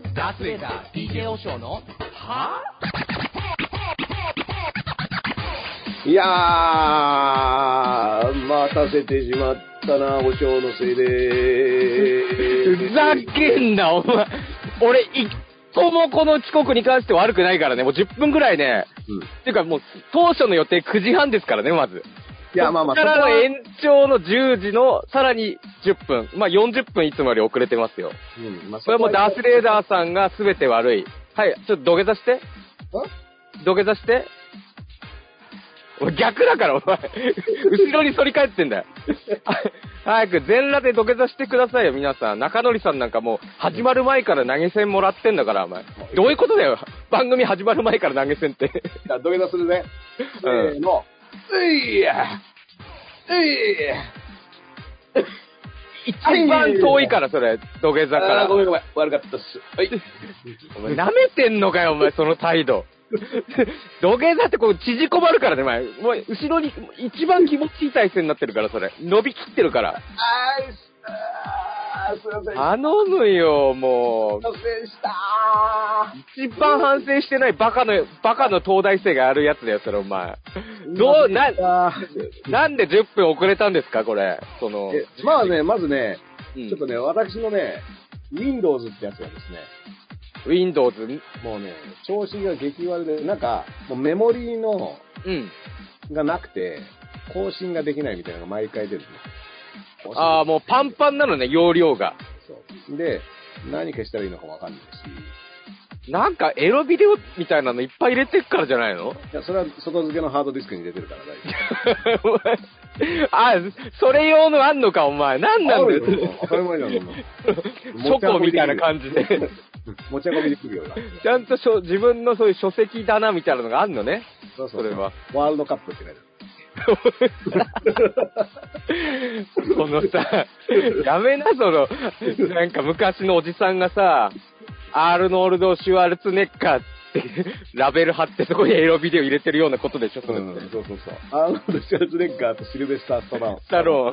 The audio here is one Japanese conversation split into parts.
ダースレーダー DJ オショーのはいやー、待たせてしまったな、おしょうのせいでふざけんな、お前。俺、一個もこの遅刻に関しては悪くないからね。もう10分ぐらいね。っていうかもう、当初の予定9時半ですからね、まず。 いや、まあまあ、 そこからの延長の10時のさらに10分。まあ40分いつもより遅れてますよ。これはもうダースレーダーさんが全て悪い。はい、ちょっと土下座して。土下座して。俺逆だから、お前。後ろに反り返ってんだよ。早く全裸で土下座してくださいよ、皆さん。中則さんなんかもう、始まる前から投げ銭もらってんだから、お前。どういうことだよ。番組始まる前から投げ銭って。 じゃあ土下座するね。せーの。いや。 一番遠いから、それ。土下座から。 ごめん。悪かったっす。はい。 お前、舐めてんのかよ、お前、その態度。土下座ってこう縮こまるからね、前。もう後ろに一番気持ちいい体勢になってるから、それ。伸びきってるから。 すいません。 頼むよ、もう。 すいませんした。 一番反省してないバカの東大生がやるやつだよ、それ、お前。なんで10分遅れたんですか、これ。 まずね、ちょっとね、私のね、Windows ってやつがですね、 Windows? もうね、調子が激悪で、なんか、もうメモリーの、がなくて、更新ができないみたいなのが毎回出るね。 ああ、もうパンパンなのね、容量が。 そう。で、何消したらいいのかわかんないし。 なんかエロビデオみたいなのいっぱい入れてっからじゃないの？ いや、それは外付けのハードディスクに入れてるから大丈夫。 あ、それ用のあんのか、お前。なんなんだよ。 当たり前じゃん、そんな。 書庫みたいな感じで。 持ち運びできるよ。 ちゃんと自分のそういう書籍棚みたいなのがあんのね。 そうそれは。 ワールドカップって書いてある。 このさ、やめな、なんか昔のおじさんがさ、アールノールド・シュワルツネッカーってラベル貼ってそこにエロビデオ入れてるようなことでしょ、それって。 そう。アールノールド・シュワルツネッカーとシルベスター・スタローン。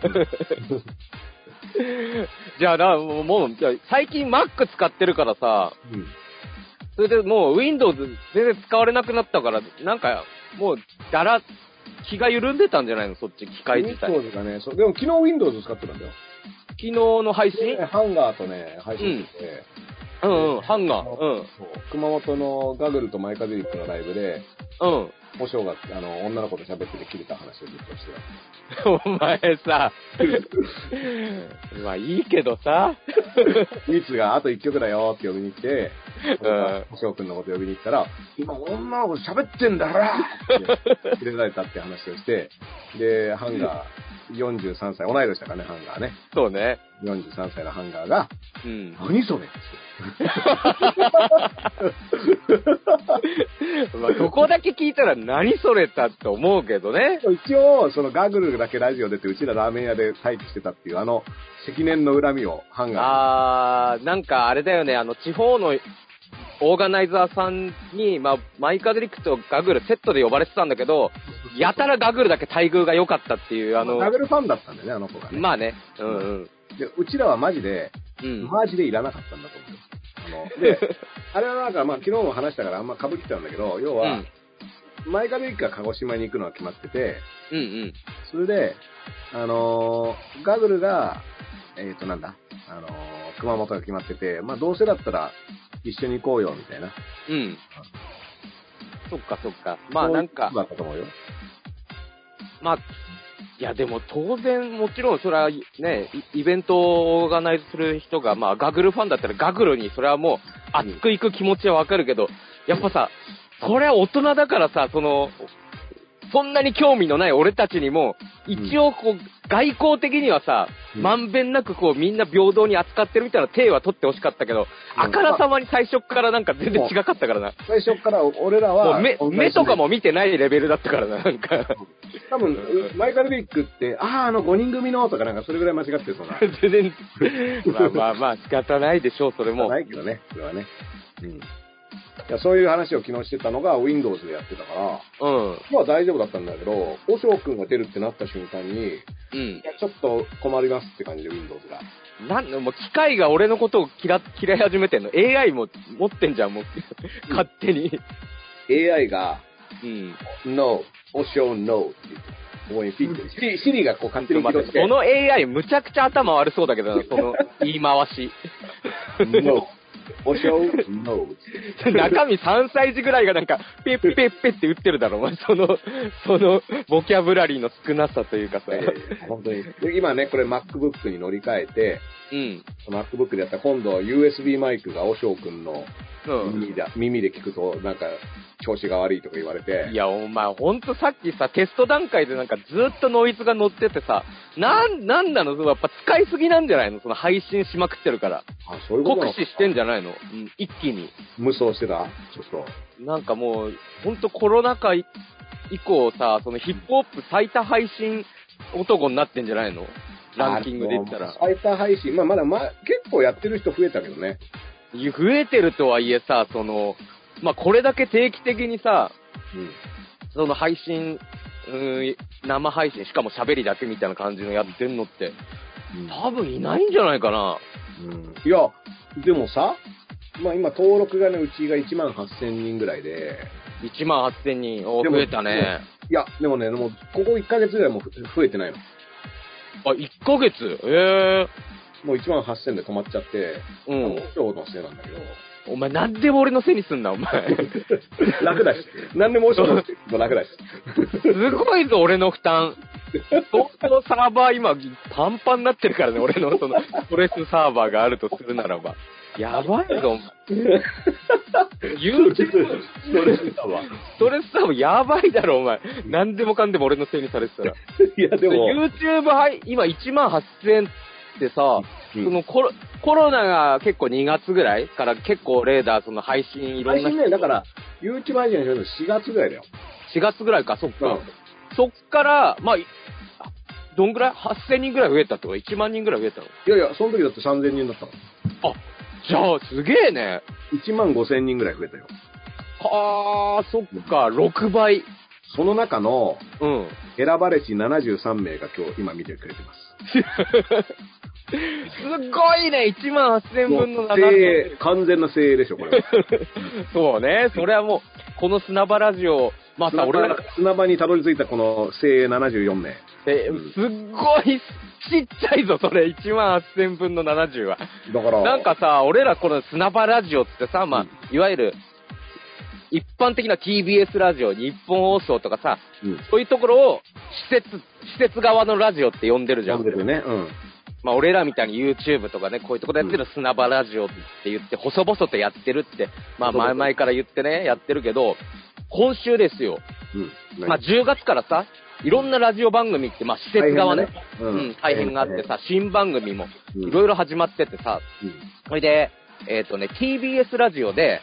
じゃあもう、最近 Mac 使ってるからさ、それでもう Windows 全然使われなくなったから、なんかもう気が緩んでたんじゃないの、そっち、機械自体。 Windows がね、でも昨日 Windows 使ってたんだよ。 昨日の配信？ ハンガーとね、配信してて。 ハンガー。 熊本のガグルとマイカデリックのライブで、おしょうが、女の子と喋ってて切れた話をずっとしてた。お前さ、まあいいけどさ、 ミツがあと1曲だよって呼びに来て、おしょうくんのこと呼びに行ったら、今女の子と喋ってんだからって切れられたって話をして、で、ハンガー43歳、同い年だからね、ハンガーね。 そうね。 43歳のハンガーが、何それってまあ、そこだけ聞いたら何それだって思うけどね。 一応、そのガグルだけラジオ出て、うちらラーメン屋で待機してたっていう、積年の恨みをハンガー。 なんかあれだよね、地方のオーガナイザーさんに、まあ、マイカデリックとガグルセットで呼ばれてたんだけど、やたらガグルだけ待遇が良かったっていう、 ガグルファンだったんだよね、あの子がね。 まあね。 で、うちらはマジでいらなかったんだと思う。で、あれはなんか、まあ、昨日も話したからあんま被ってたんだけど、要は、マイカデリックが鹿児島に行くのは決まってて、それで、ガグルが、熊本が決まってて、まあ、どうせだったら一緒に行こうよ、みたいな。 そっか。まあなんか。 だったと思うよ。 まあ、いやでも当然もちろんそれはね、イベントをオーガナイズする人が、まあガグルファンだったらガグルにそれはもう熱く行く気持ちはわかるけど、やっぱさ、それは大人だからさ、そんなに興味のない俺たちにも、一応こう、外交的にはさ、まんべんなくこう、みんな平等に扱ってるみたいな体は取ってほしかったけど、あからさまに最初からなんか全然違かったからな。 最初から俺らは、 目とかも見てないレベルだったからな、なんか。 多分、マイカルビックって、5人組のとかなんかそれぐらい間違ってそうな。 全然、まあ仕方ないでしょう、それも。 ないけどね、それはね。いやそういう話を昨日してたのが Windows でやってたから、まあ大丈夫だったんだけど、おしょうくんが出るってなった瞬間に、 うん。いや、ちょっと困りますって感じで、Windows が。 もう機械が俺のことを嫌い始めてんの。AI も持ってんじゃん、もう。勝手に。 AI が、 うん。 No, おしょう No って言って。ここにピッて。シリがこう勝手に起動して。 その AI むちゃくちゃ頭悪そうだけどな、その言い回し。 No. おしょう No. 中身3歳児ぐらいがなんか、ペッペッペッって打ってるだろ、お前。その、ボキャブラリーの少なさというかさ。 本当に。で今ね、これ MacBook に乗り換えて、 うん。 MacBook でやったら今度 USB マイクがおしょうくんの耳で聞くと、なんか、調子が悪いとか言われて。 いや、お前、ほんとさっきさ、テスト段階でなんかずっとノイズが乗っててさ、なんなのやっぱ使いすぎなんじゃないのその配信しまくってるから。 あ、そういうこと酷使してんじゃないのうん、一気に。 無双してたちょっと。 なんかもう、ほんとコロナ禍以降さ、そのヒップホップ最多配信男になってんじゃないのランキングで言ったら。 最多配信、まだ結構やってる人増えたけどね。 増えてるとはいえさ、これだけ定期的にさ、その配信、生配信、しかも喋りだけみたいな感じのやってんのって、多分いないんじゃないかな。 いや、でもさ、今登録がね、うちが18,000人ぐらいで。 18,000人、増えたね。 いや、でもね、もう、ここ1ヶ月ぐらいも増えてないの。 あ、1ヶ月もう18,000で止まっちゃって、今日のせいなんだけど。 お前なんでも俺のせいにすんな、お前。 楽だし。なんでも押しのせい楽だし。 すごいぞ、俺の負担。相当サーバー今、パンパンになってるからね、俺のストレスサーバーがあるとするならば。やばいぞ、お前。YouTube、ストレスサーバーやばいだろ、お前。なんでもかんでも俺のせいにされてたら。 いや、でも。 YouTube 今18,000ってさ、そのコロナが結構2月ぐらいから結構レーダーその配信いろんな。 配信ね、だから、YouTube 配信の4月ぐらいだよ。 4月ぐらいか、そっか。そっから、どんぐらい ?8,000 人ぐらい増えたってこと ?1 万人ぐらい増えたの？ いやいや、その時だって3,000人だったの。 あ、じゃあすげえね。 15,000人ぐらい増えたよ。 そっか、6倍。 その中の、選ばれし73名が今見てくれてます。 すごいね、18,000分の7。 完全な精鋭でしょ、これは。 そうね、それはもう、この砂場ラジオ、 砂場にたどり着いたこの精鋭74名。 すっごいちっちゃいぞ、それ、18,000分の70は。 だから。なんかさ、俺らこの砂場ラジオってさ、いわゆる、一般的な TBS ラジオ、日本放送とかさ、そういうところを施設側のラジオって呼んでるじゃん。 呼んでるね。 俺らみたいに YouTube とかね、こういうところでやってる砂場ラジオって言って、細々とやってるって、前々から言ってね、やってるけど、今週ですよ。10月からさ、いろんなラジオ番組って、施設側ね、大変があってさ、新番組もいろいろ始まっててさ、それで、TBS ラジオで、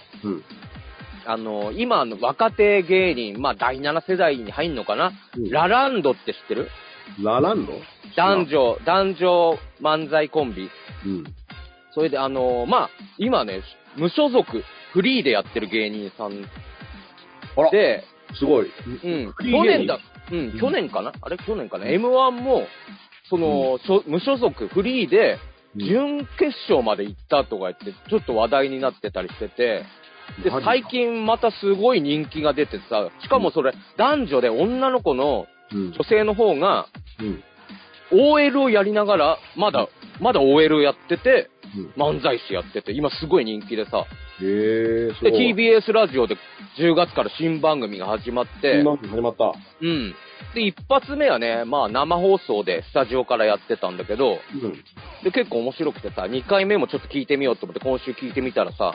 今の若手芸人、第7世代に入んのかな、ラランドって知ってる？ ラランド？ 男女漫才コンビ。それで今ね、無所属、フリーでやってる芸人さんで、 すごい。 去年かな去年かな ?M1 も、無所属、フリーで、準決勝まで行ったとか言って、ちょっと話題になってたりしてて、で、最近またすごい人気が出てさ、しかもそれ、男女で女の子の女性の方が、OL をやりながら、まだ OL やってて、漫才師やってて、今すごい人気でさ。 で、 TBS ラジオで10月から新番組が始まって。 始まった。 で、一発目はね、生放送でスタジオからやってたんだけど、で、結構面白くてさ、2回目もちょっと聞いてみようと思って今週聞いてみたらさ、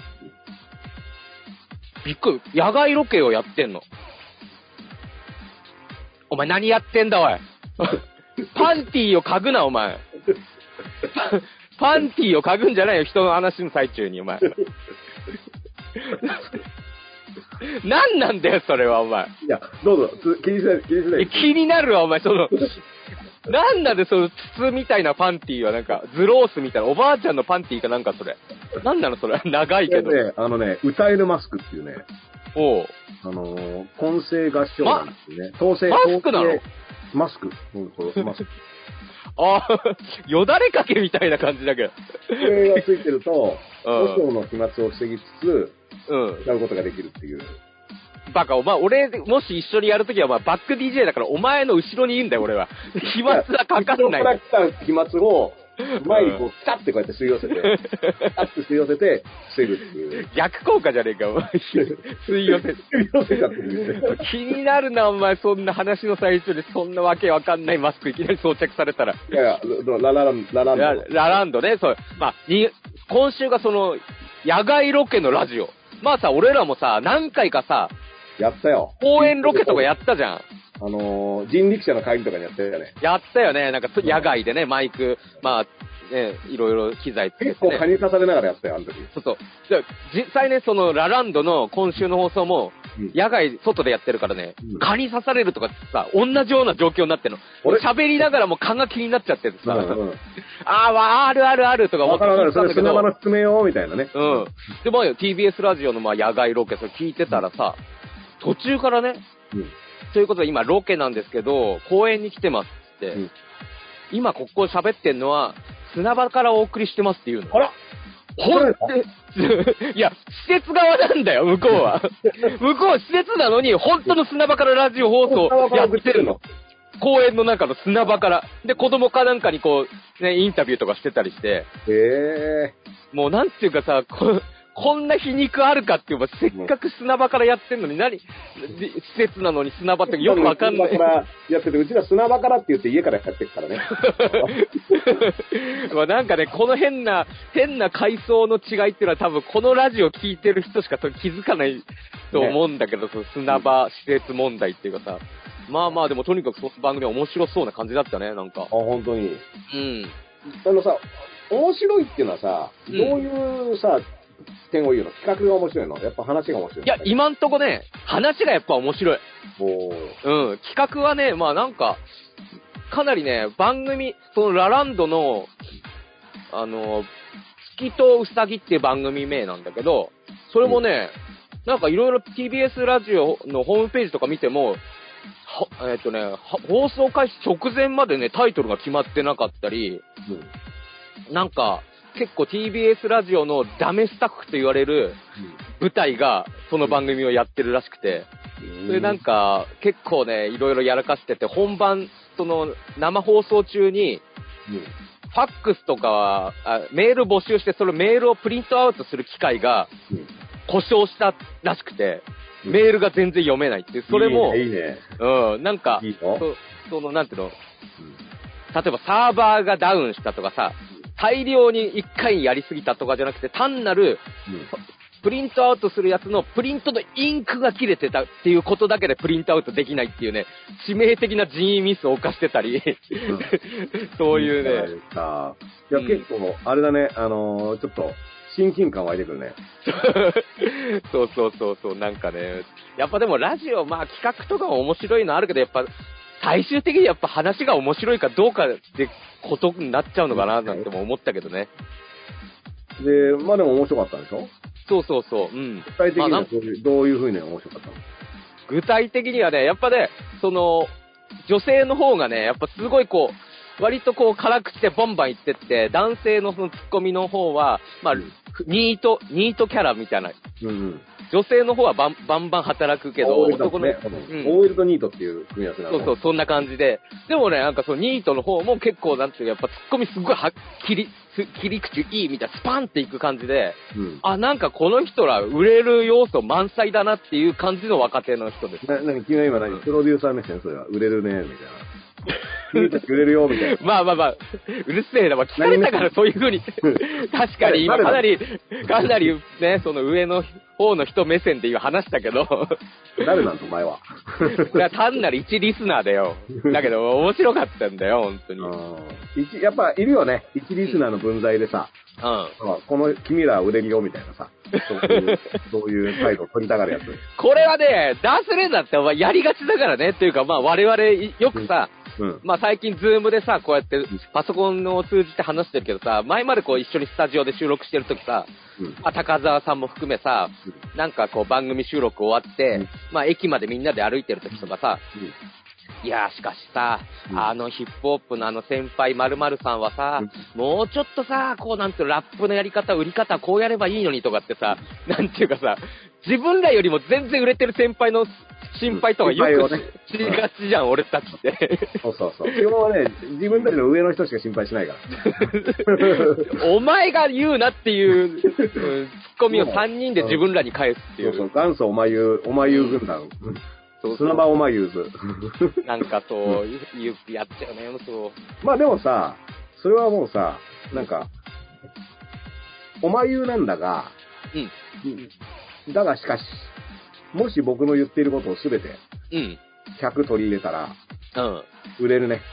びっくり、野外ロケをやってんの。お前何やってんだおい。パンティーを嗅ぐなお前。パンティーを嗅ぐんじゃないよ、人の話の最中にお前。何なんだよそれはお前。 いや、どうぞ、気にしない。 気になるわお前、なんなんで筒みたいなパンティーはなんか、ズロースみたいな、おばあちゃんのパンティーかなんかそれ。なんなのそれ。長いけど。 歌えるマスクっていうね。混声合唱なんですね。 マスクなの？ マスク。マスク。 ああ、よだれかけみたいな感じだけど。 これがついてると、和尚の飛沫を防ぎつつ、使うことができるっていう。 バカ、お前、俺、もし一緒にやるときは、バック DJ だから、お前の後ろにいるんだよ、俺は。飛沫はかかんない。後ろから来た飛沫を、前にこう、ピタってこうやって吸い寄せて、ピタって吸い寄せて、防ぐっていう。 逆効果じゃねえか、お前。吸い寄せ。吸い寄せちゃってる。気になるな、お前、そんな話の最中で、そんなわけわかんないマスクいきなり装着されたら。 いや、ラランドね、そう。今週がその、野外ロケのラジオ。まあさ、俺らもさ、何回かさ、 やったよ。 公園ロケとかやったじゃん。 人力車の会議とかにやったよね。 やったよね。なんか、野外でね、マイク、ね、いろいろ機材つけて、ね。 結構蚊に刺されながらやったよ、あの時。 そうそう。実際ね、その、ラランドの今週の放送も、野外、外でやってるからね、蚊に刺されるとかってさ、同じような状況になってるの。喋りながらも蚊が気になっちゃってるさ、あるとか思ってたんだけど。それ砂場の進めようみたいなね。 でも、TBS ラジオの野外ロケ、それ聞いてたらさ、途中からね、ということで今ロケなんですけど、公園に来てますって、今ここ喋ってんのは、砂場からお送りしてますって言うの。 あらいや、施設側なんだよ、向こうは。向こうは施設なのに、本当の砂場からラジオ放送やってるの。公園の中の砂場から。で、子供かなんかにこう、ね、インタビューとかしてたりして。もうなんていうかさ、こんな皮肉あるかっていうか、せっかく砂場からやってんのに、施設なのに砂場ってよくわかんない。 砂場からやってて、うちら砂場からって言って家からやってるからね。 なんかね、この変な階層の違いっていうのは多分このラジオ聞いてる人しか気づかないと思うんだけど、その砂場施設問題っていうかさ。でもとにかくその番組は面白そうな感じだったね、なんか。 本当に。さ、面白いっていうのはさ、どういうさ、点を言うの？企画が面白いの？やっぱ話が面白い。 いや、今んとこね、話がやっぱ面白い。企画はね、なんか、かなりね、番組、そのラランドの、月とうさぎっていう番組名なんだけど、それもね、なんかいろいろ TBS ラジオのホームページとか見ても、放送開始直前までね、タイトルが決まってなかったり、なんか、結構 TBS ラジオのダメスタッフと言われる舞台がその番組をやってるらしくて、それなんか結構ね、いろいろやらかしてて、本番、その生放送中に、ファックスとかメール募集して、そのメールをプリントアウトする機械が故障したらしくて、メールが全然読めないっていう、それも、なんか、その、なんていうの、例えばサーバーがダウンしたとかさ、大量に1回やりすぎたとかじゃなくて、単なる、プリントアウトするやつのプリントのインクが切れてたっていうことだけでプリントアウトできないっていうね、致命的な人為ミスを犯してたり、そういうね。 いや、結構、あれだね、ちょっと、親近感湧いてくるね。 そう、なんかね。やっぱでもラジオ、企画とかも面白いのあるけど、やっぱ、最終的にやっぱ話が面白いかどうかってことになっちゃうのかななんても思ったけどね。 でも面白かったんでしょ？ そう。 具体的にはどういう風に面白かったの？ 具体的にはね、やっぱね、その、女性の方がね、やっぱすごいこう、割とこう辛口でバンバン言ってって、男性のそのツッコミの方は、ニートキャラみたいな。女性の方はバンバン働くけど、 男の、OL とニートっていう組み合わせなの。 そう、そんな感じで。でもね、なんかそのニートの方も結構なんていうやっぱツッコミすごい切り口いいみたいな、スパンっていく感じで、なんかこの人ら売れる要素満載だなっていう感じの若手の人です。 君は今プロデューサー目線それは売れるね、みたいな。君たち売れるよ、みたいな。 うるせえな。聞かれたからそういう風に。確かに今かなりね、その上の方の人目線で話したけど。 誰なんのお前は。 単なる一リスナーだよ。だけど面白かったんだよ、本当に。 やっぱいるよね。一リスナーの分際でさ。この君ら売れるよ、みたいなさ。そういう態度を取りたがるやつ。 これはね、ダースレーダーってやりがちだからね。っていうか我々よくさ、最近ズームでさ、こうやってパソコンを通じて話してるけどさ、前までこう一緒にスタジオで収録してるときさ、高澤さんも含めさ、なんかこう番組収録終わって、駅までみんなで歩いてるときとかさ、 いやしかしさ、ヒップホップの先輩〇〇さんはさ、もうちょっとさ、こうなんていうのラップのやり方、売り方、こうやればいいのにとかってさ、なんていうかさ、自分らよりも全然売れてる先輩の心配とかよくしがちじゃん、俺たちって。 そうそうそう。基本はね、自分たちの上の人しか心配しないから。 お前が言うなっていう、ツッコミを3人で自分らに返すっていう。 そうそう、元祖おまゆ軍団。砂場おまゆず。 なんかそう、やっちゃうね、そう。 まあでもさ、それはもうさ、なんか、おまゆなんだが、だがしかし、もし僕の言っていることをすべて、100取り入れたら、売れるね。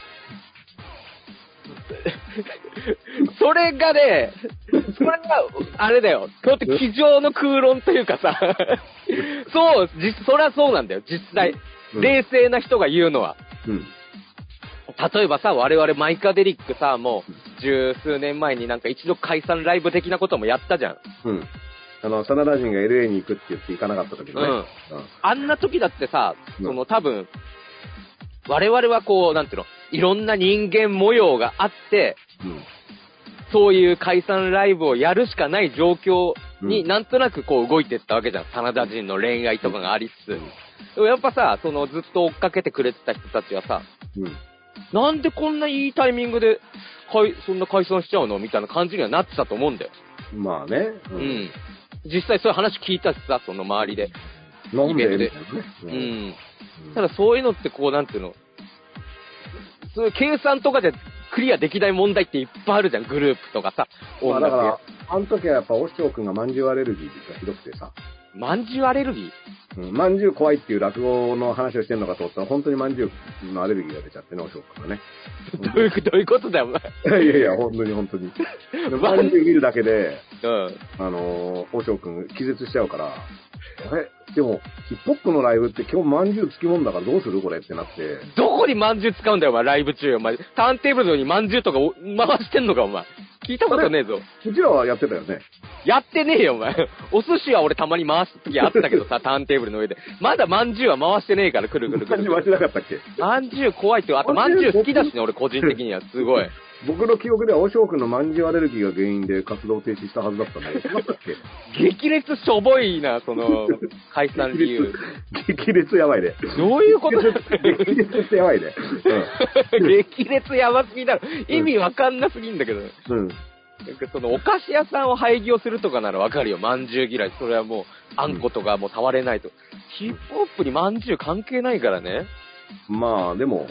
それがね、それが、あれだよ。だって机上の空論というかさ、そう、そりゃそうなんだよ、実際。冷静な人が言うのは。例えばさ、我々マイカデリックさ、もう、十数年前になんか一度解散ライブ的なこともやったじゃん。 真田人が LA に行くって言って行かなかった時のね。 あんな時だってさ、多分、我々はこう、なんていうの、いろんな人間模様があって、そういう解散ライブをやるしかない状況になんとなくこう動いていったわけじゃん。真田人の恋愛とかがありつつ。でもやっぱさ、ずっと追っかけてくれてた人たちはさ、なんでこんないいタイミングで、そんな解散しちゃうのみたいな感じにはなってたと思うんだよ。 まあね。 実際そういう話聞いたしさ、その周りで。 イベントで。 ただそういうのってこう、なんていうの、そういう計算とかでクリアできない問題っていっぱいあるじゃん、グループとかさ。 だから、あの時はやっぱ、おしょうくんがまんじゅうアレルギーがひどくてさ。 まんじゅうアレルギーまんじゅう怖いっていう落語の話をしてんのかと思ったら、本当にまんじゅうのアレルギーが出ちゃってね、おしょうくんがね。 どういうことだよ、お前。 いやいや、本当に。まんじゅう見るだけで、おしょうくん気絶しちゃうから、でも、ヒップホップのライブって今日まんじゅうつきもんだからどうするこれってなって。 どこにまんじゅう使うんだよ、お前、ライブ中。お前、ターンテーブルのようにまんじゅうとか回してんのか、お前。聞いたことねえぞ。 うちらはやってたよね。 やってねえよ、お前。お寿司は俺たまに回す時あったけどさ、ターンテーブルの上で。まだまんじゅうは回してねえから、くるくるくる。 回してなかったっけ？ まんじゅう怖いって、あとまんじゅう好きだしね、俺個人的には。すごい。 僕の記憶では、おしょうくんのまんじゅうアレルギーが原因で活動停止したはずだったんだけど、違ったっけ？ 激烈しょぼいな、解散理由。 激烈やばいね。 どういうことだ激烈ってやばいね。 激烈やばすぎだろ。意味わかんなすぎんだけど。お菓子屋さんを廃業するとかならわかるよ。まんじゅう嫌い。それはもう、あんことかもう触れないと。ヒップホップにまんじゅう関係ないからね。 まあでも、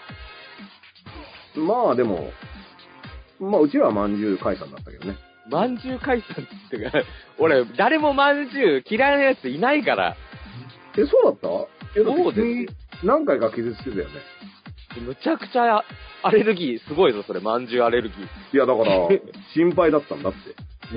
うちらはまんじゅう解散だったけどね。 まんじゅう解散ってか、俺、誰もまんじゅう嫌いなやついないから。 そうだった？ そうです。 何回か気絶してたよね。 むちゃくちゃアレルギー、すごいぞ、それ、まんじゅうアレルギー。 いや、だから、心配だったんだって。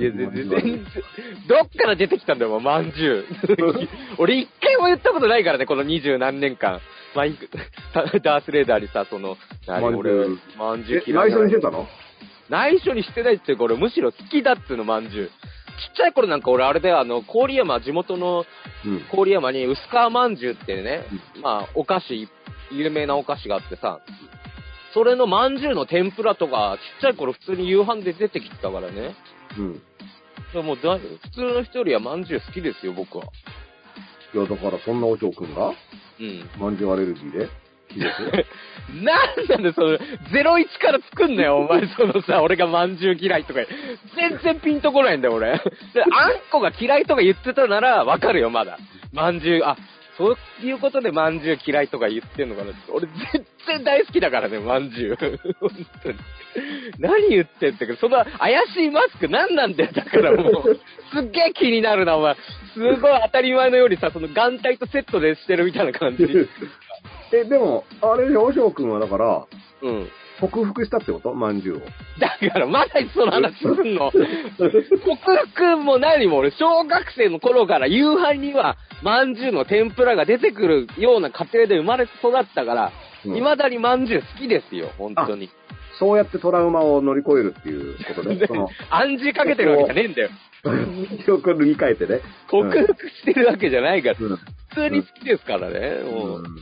いや、全然、どっから出てきたんだよ、まんじゅう。俺一回も言ったことないからね、この20何年間。ダースレーダーにさ、俺、まんじゅう嫌い。 内緒にしてたの？ 内緒にしてないっていうか、俺むしろ好きだっつうの、まんじゅう。ちっちゃい頃なんか俺あれで郡山、地元の郡山に薄皮まんじゅうってね、お菓子、有名なお菓子があってさ、それのまんじゅうの天ぷらとか、ちっちゃい頃普通に夕飯で出てきてたからね。もう普通の人よりはまんじゅう好きですよ、僕は。 いや、だからそんなお嬢くんがまんじゅうアレルギーでなんなんで01から作んなよ、お前。俺がまんじゅう嫌いとか。全然ピンとこないんだよ、俺。あんこが嫌いとか言ってたなら、わかるよ、まだ。まんじゅう、そういうことでまんじゅう嫌いとか言ってんのかなって。俺全然大好きだからね、まんじゅう。本当に。何言ってんってか、怪しいマスク何なんだよ、だからもう。すっげえ気になるな、お前。すごい当たり前のようにさ、眼帯とセットでしてるみたいな感じ。 でも、あれでおしょうくんはだから、克服したってことまんじゅうを。 だから、まだその話すんの克服も何も俺、小学生の頃から夕飯には、まんじゅうの天ぷらが出てくるような家庭で生まれ育ったから、未だにまんじゅう好きですよ、本当に。 そうやってトラウマを乗り越えるっていうことで。 暗示かけてるわけじゃねえんだよ。 記憶を塗り替えてね。 克服してるわけじゃないから、普通に好きですからね。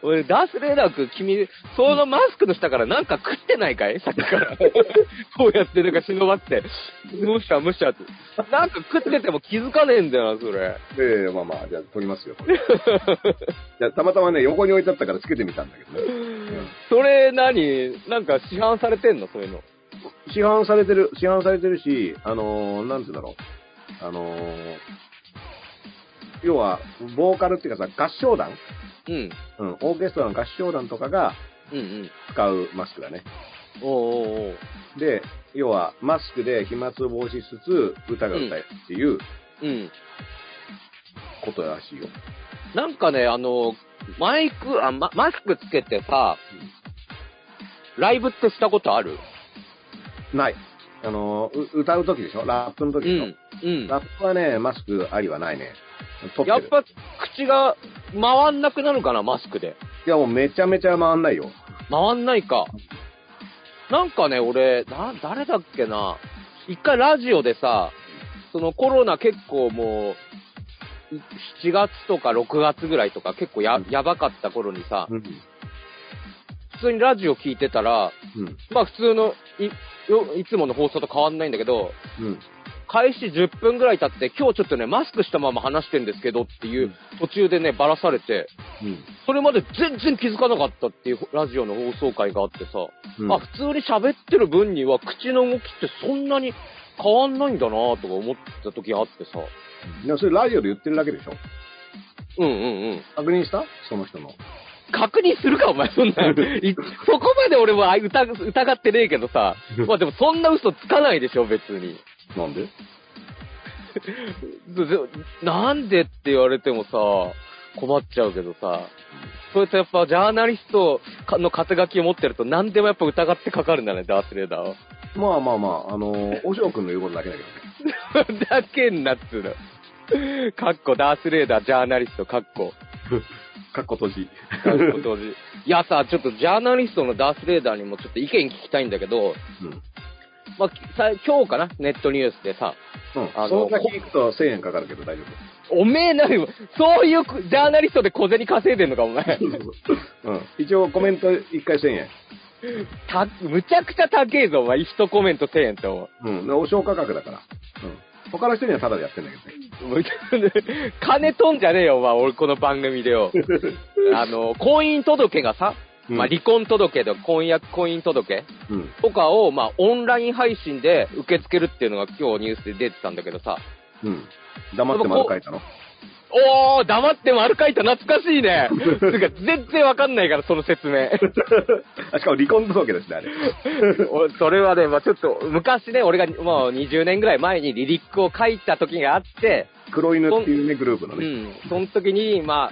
俺、ダースレーダー君、君、そのマスクの下からなんか食ってないかいさっきから。こうやってなんか忍ばって。むしゃむしゃって。なんか食ってても気づかねえんだよな、それ。 まあまあ、じゃあ撮りますよ。じゃあたまたまね、横に置いてあったからつけてみたんだけどね。 それなんか市販されてんのそういうの。 市販されてるし、なんて言うんだろう。要は、ボーカルっていうかさ、合唱団うん。 オーケストラの合唱団とかが、使うマスクだね。で、要は、マスクで飛沫を防止しつつ、歌が歌えるっていう、ことらしいよ。 なんかね、マスクつけてさ、ライブってしたことある？ ない。歌うときでしょ？ラップのときでしょ？ラップはね、マスクありはないね。 やっぱ、口が回んなくなるかな、マスクで。 いや、もうめちゃめちゃ回んないよ。 回んないか。なんかね、俺、誰だっけな。一回ラジオでさ、そのコロナ結構もう、7月とか6月ぐらいとか結構やばかった頃にさ、普通にラジオ聞いてたら、まあ普通のいつもの放送と変わんないんだけど、開始10分ぐらい経って、今日ちょっとね、マスクしたまま話してるんですけどっていう途中でね、ばらされて、それまで全然気づかなかったっていうラジオの放送回があってさ、普通に喋ってる分には口の動きってそんなに変わんないんだなとか思った時あってさ。 いや、それラジオで言ってるだけでしょ？確認したその人の。 確認するかお前、そんな。そこまで俺も疑ってねえけどさ。まあでもそんな嘘つかないでしょ、別に。 なんでなんでって言われてもさ、困っちゃうけどさ。それとやっぱジャーナリストの肩書きを持ってると何でもやっぱ疑ってかかるんだね、ダースレーダーは。 まあまあまあ、おしょうくんの言うことだけだけどね。 だけんなっつうの。かっこダースレーダージャーナリストかっこ。 かっこ閉じ。 かっこ閉じ。いやさ、ちょっとジャーナリストのダースレーダーにもちょっと意見聞きたいんだけど、まあ、今日かなネットニュースでさ。 その先行くと1000円かかるけど大丈夫。おめえなにも、そういうジャーナリストで小銭稼いでんのか、お前。 一応コメント1回1000円。 むちゃくちゃ高えぞ、お前。一コメント1000円って思う。 お小価格だから。他の人にはタダでやってんだけどね。金とんじゃねえよ、お前。俺この番組でよ。婚姻届がさ、まあ、離婚届と婚姻届とかを、まあ、オンライン配信で受け付けるっていうのが今日ニュースで出てたんだけどさ。 黙って丸書いたの？ おー、黙って丸書いた、懐かしいね。つうか、全然わかんないから、その説明。 しかも離婚届ですね、あれ。 それはね、まあちょっと、昔ね、俺がもう20年ぐらい前にリリックを書いた時があって、 黒犬っていうね、グループのね。 その時に、まあ、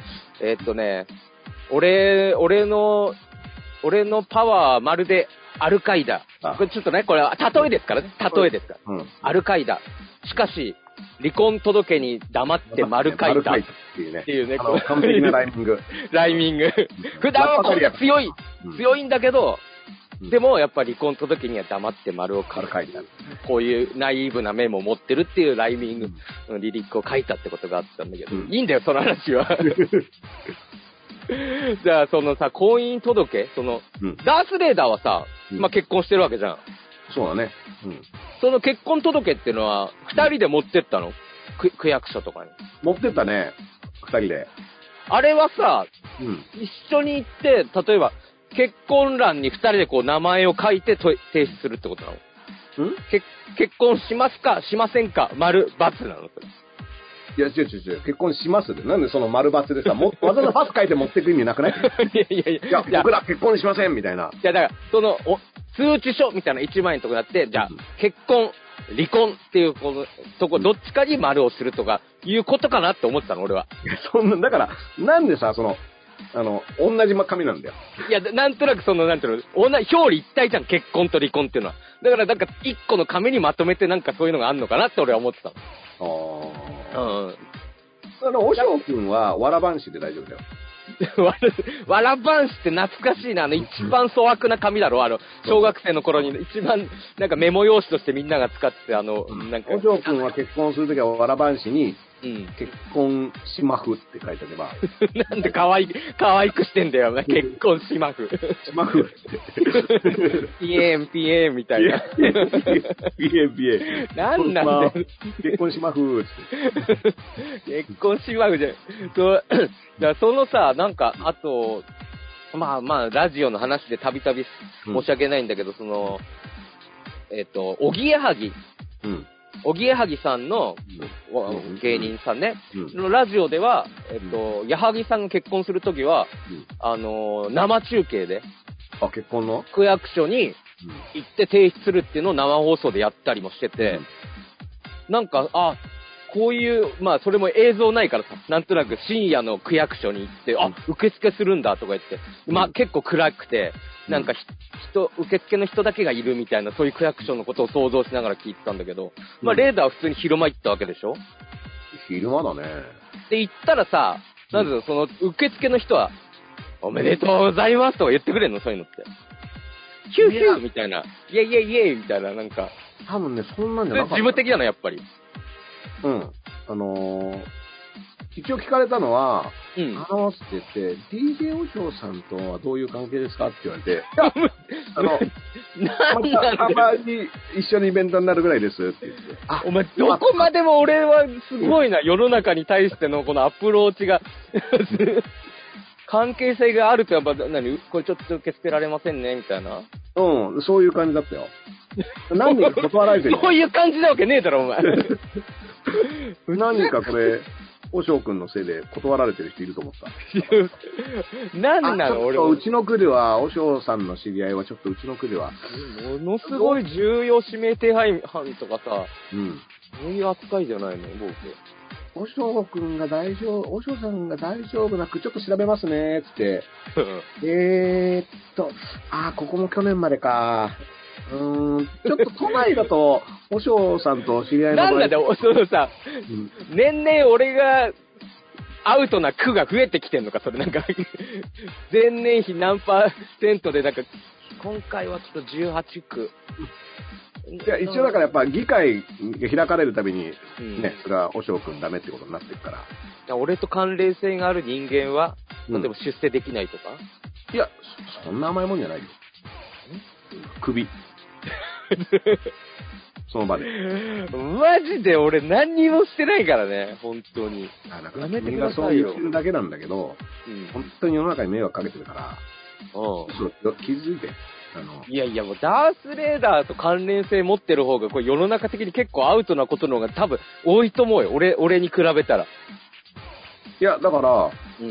俺のパワーはまるでアルカイダ。これちょっとね、これは例えですからね。例えですから。アルカイダ。しかし、離婚届に黙って丸書いたっていうね。 完璧なライミング。 ライミング。普段はこれが強いんだけど、でもやっぱ離婚届には黙って丸を書いた。こういうナイーブな面も持ってるっていうライミング、リリックを書いたってことがあったんだけど、いいんだよ、その話は。じゃあ、そのさ、婚姻届ダースレーダーはさ、まあ、結婚してるわけじゃん。 そうだね。 その結婚届っていうのは、二人で持ってったの？区役所とかに。 持ってったね。二人で。 あれはさ、一緒に行って、例えば、結婚欄に二人でこう名前を書いて提出するってことなの？結婚しますかしませんか丸、×なの？ いや、違う。結婚しますで。なんでその丸×でさ、わざわざパス書いて持ってく意味なくない？いや、僕ら結婚しませんみたいな。 いや、だから、通知書みたいな1万円とかやって、じゃあ、結婚、離婚っていう、とこ、どっちかに丸をするとか、いうことかなって思ってたの、俺は。 いや、だから、なんでさ、同じ紙なんだよ。 いや、なんとなくなんていうの、表裏一体じゃん、結婚と離婚っていうのは。だから、なんか、一個の紙にまとめてなんかそういうのがあんのかなって俺は思ってたの。 おしょうくんは、わらばんしで大丈夫だよ。 わらばんしって懐かしいな。一番粗悪な紙だろ。小学生の頃に一番、なんかメモ用紙としてみんなが使って、なんか。 おしょうくんは結婚するときはわらばんしに、 結婚しまふって書いておけば。 なんで可愛くしてんだよ、結婚しまふ。 しまふって。 ピエン、ピエンみたいな。 ピエン、ピエン。 なんなんだよ。 結婚しまふって。 結婚しまふじゃん。そのさ、なんか、あと、まあ、ラジオの話でたびたび申し訳ないんだけど、その、おぎやはぎ。おぎやはぎさんの、芸人さんね、のラジオでは、やはぎさんが結婚するときは、生中継で、 結婚の区役所に行って提出するっていうのを生放送でやったりもしてて、なんか、こういう、まあ、それも映像ないからさ、なんとなく深夜の区役所に行って、受付するんだとか言って、まあ、結構暗くて、なんか受付の人だけがいるみたいな、そういう区役所のことを想像しながら聞いてたんだけど、まあ、レーダーは普通に昼間行ったわけでしょ？ 昼間だね。 で、行ったらさ、なんだろう、その受付の人は、おめでとうございますとか言ってくれんの？そういうのって。ヒューヒューみたいな、イェイイェイイェイみたいな、なんか。 多分ね、そんなんじゃなかった。 事務的なの、やっぱり。 一応聞かれたのは、 って言って、DJ お嬢さんとはどういう関係ですかって言われて、たまに一緒にイベントになるぐらいですって言って。 お前、どこまでも俺はすごいな、世の中に対してのこのアプローチが、関係性があるとやっぱ、これちょっと受け付けられませんね、みたいな。 そういう感じだったよ。何人か断られてる。 そういう感じなわけねえだろ、お前。 何人かこれ、おしょうくんのせいで断られてる人いると思った。 なんなの俺も。 うちの区では、おしょうさんの知り合いはちょっとうちの区では。 ものすごい重要指名手配犯とかさ、そういう扱いじゃないの、僕。 おしょうくんがおしょうさんが大丈夫なく、ちょっと調べますね、つって。ここも去年までか。ちょっと都内だと、おしょうさんと知り合いのなんだよ、そのさ、年々俺がアウトな区が増えてきてんのか、それなんか、前年比何%で、なんか、今回はちょっと18区。 いや、一応だからやっぱ議会が開かれるたびに、ね、それはおしょうくんダメってことになってるから。 俺と関連性がある人間は、例えば出世できないとか？ いや、そんな甘いもんじゃないよ。首。その場で。 マジで俺何にもしてないからね、本当に。 やめてくださいよ。そう言ってるだけなんだけど、本当に世の中に迷惑かけてるから、気づいて。 いやいや、もうダースレーダーと関連性持ってる方が、これ世の中的に結構アウトなことの方が多分多いと思うよ。俺に比べたら。 いや、だから、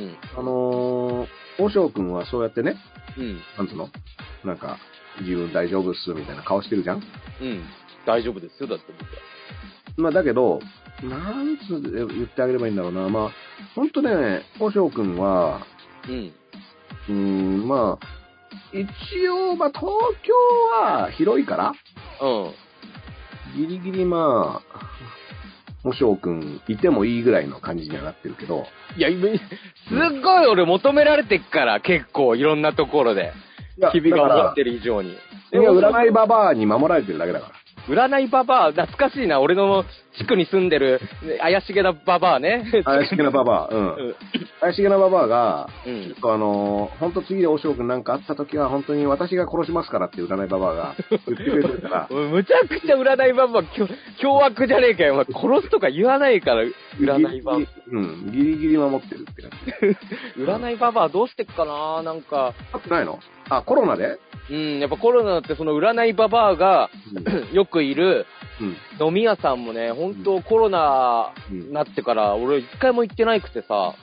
おしょうくんはそうやってね、なんつうの？なんか、自分大丈夫っすみたいな顔してるじゃん？ 大丈夫ですよ、だって僕は。 まあだけど、なんつ言ってあげればいいんだろうな。まあ、ほんとね、おしょうくんは、まあ、一応、まあ東京は広いから、ギリギリまあ、おしょうくんいてもいいぐらいの感じにはなってるけど。 いや、すっごい俺求められてっから、結構いろんなところで。君が思ってる以上に。 いや、占いババアに守られてるだけだから。 占いババア、懐かしいな、俺の地区に住んでる怪しげなババアね。 怪しげなババア、怪しげなババアが、ちょっと本当次でおしょうくんなんかあった時は、本当に私が殺しますからっていう占いババアが言ってくれてるから。 むちゃくちゃ占いババア、凶悪じゃねえかよ。お前殺すとか言わないから、占いババア。 ギリギリ守ってるって感じ。占いババアどうしてっかな、なんか。 あってないの？コロナで？ やっぱコロナってその占いババアが、よくいる飲み屋さんもね、本当コロナになってから俺一回も行ってないくてさ。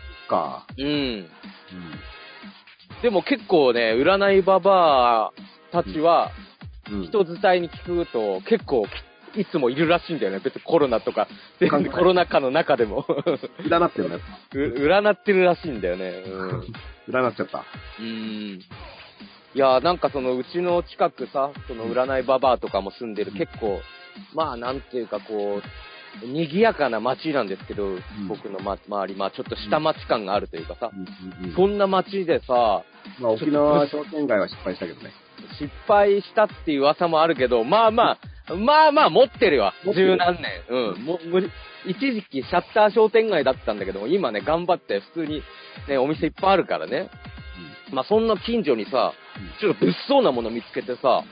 でも結構ね、占いババアたちは、人伝いに聞くと結構いつもいるらしいんだよね。別にコロナとか、コロナ禍の中でも。 占ってるね。 占ってるらしいんだよね。 占っちゃった。 いやなんかそのうちの近くさ、その占いババアとかも住んでる結構、まあなんていうかこう、賑やかな街なんですけど、僕の周り、まあちょっと下町感があるというかさ、そんな街でさ、 まあ沖縄商店街は失敗したけどね。 失敗したっていう噂もあるけど、まあままあまあ持ってるわ。 持ってる十何年。うん。一時期シャッター商店街だったんだけども、今ね、頑張って普通にね、お店いっぱいあるからね。まあそんな近所にさ、ちょっと物騒なもの見つけてさ、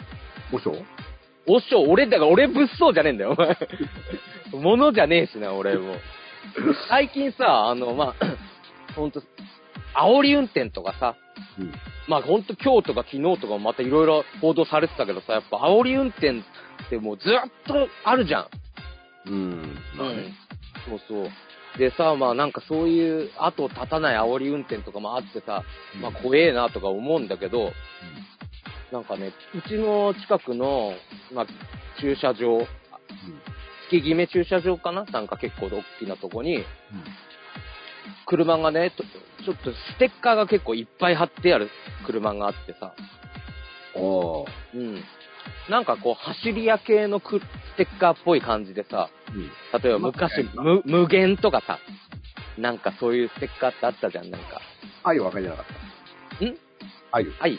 俺物騒じゃねえんだよ、お前。物じゃねえしな、俺も。最近さ、まあ、ほんと、煽り運転とかさ、まあほんと今日とか昨日とかまたいろいろ報道されてたけどさ、やっぱ煽り運転ってもうずっとあるじゃん。 まあね。 そうそう。でさ、まあなんかそういう後立たない煽り運転とかもあってさ、まあ怖えなとか思うんだけど、なんかね、うちの近くの、まあ、駐車場、月決め駐車場かななんか結構大きなとこに、車がね、ちょっとステッカーが結構いっぱい貼ってある車があってさ、なんかこう、走り屋系のステッカーっぽい感じでさ、例えば昔、無限とかさ、なんかそういうステッカーってあったじゃん、なんか。 あゆ分かりなかった。あ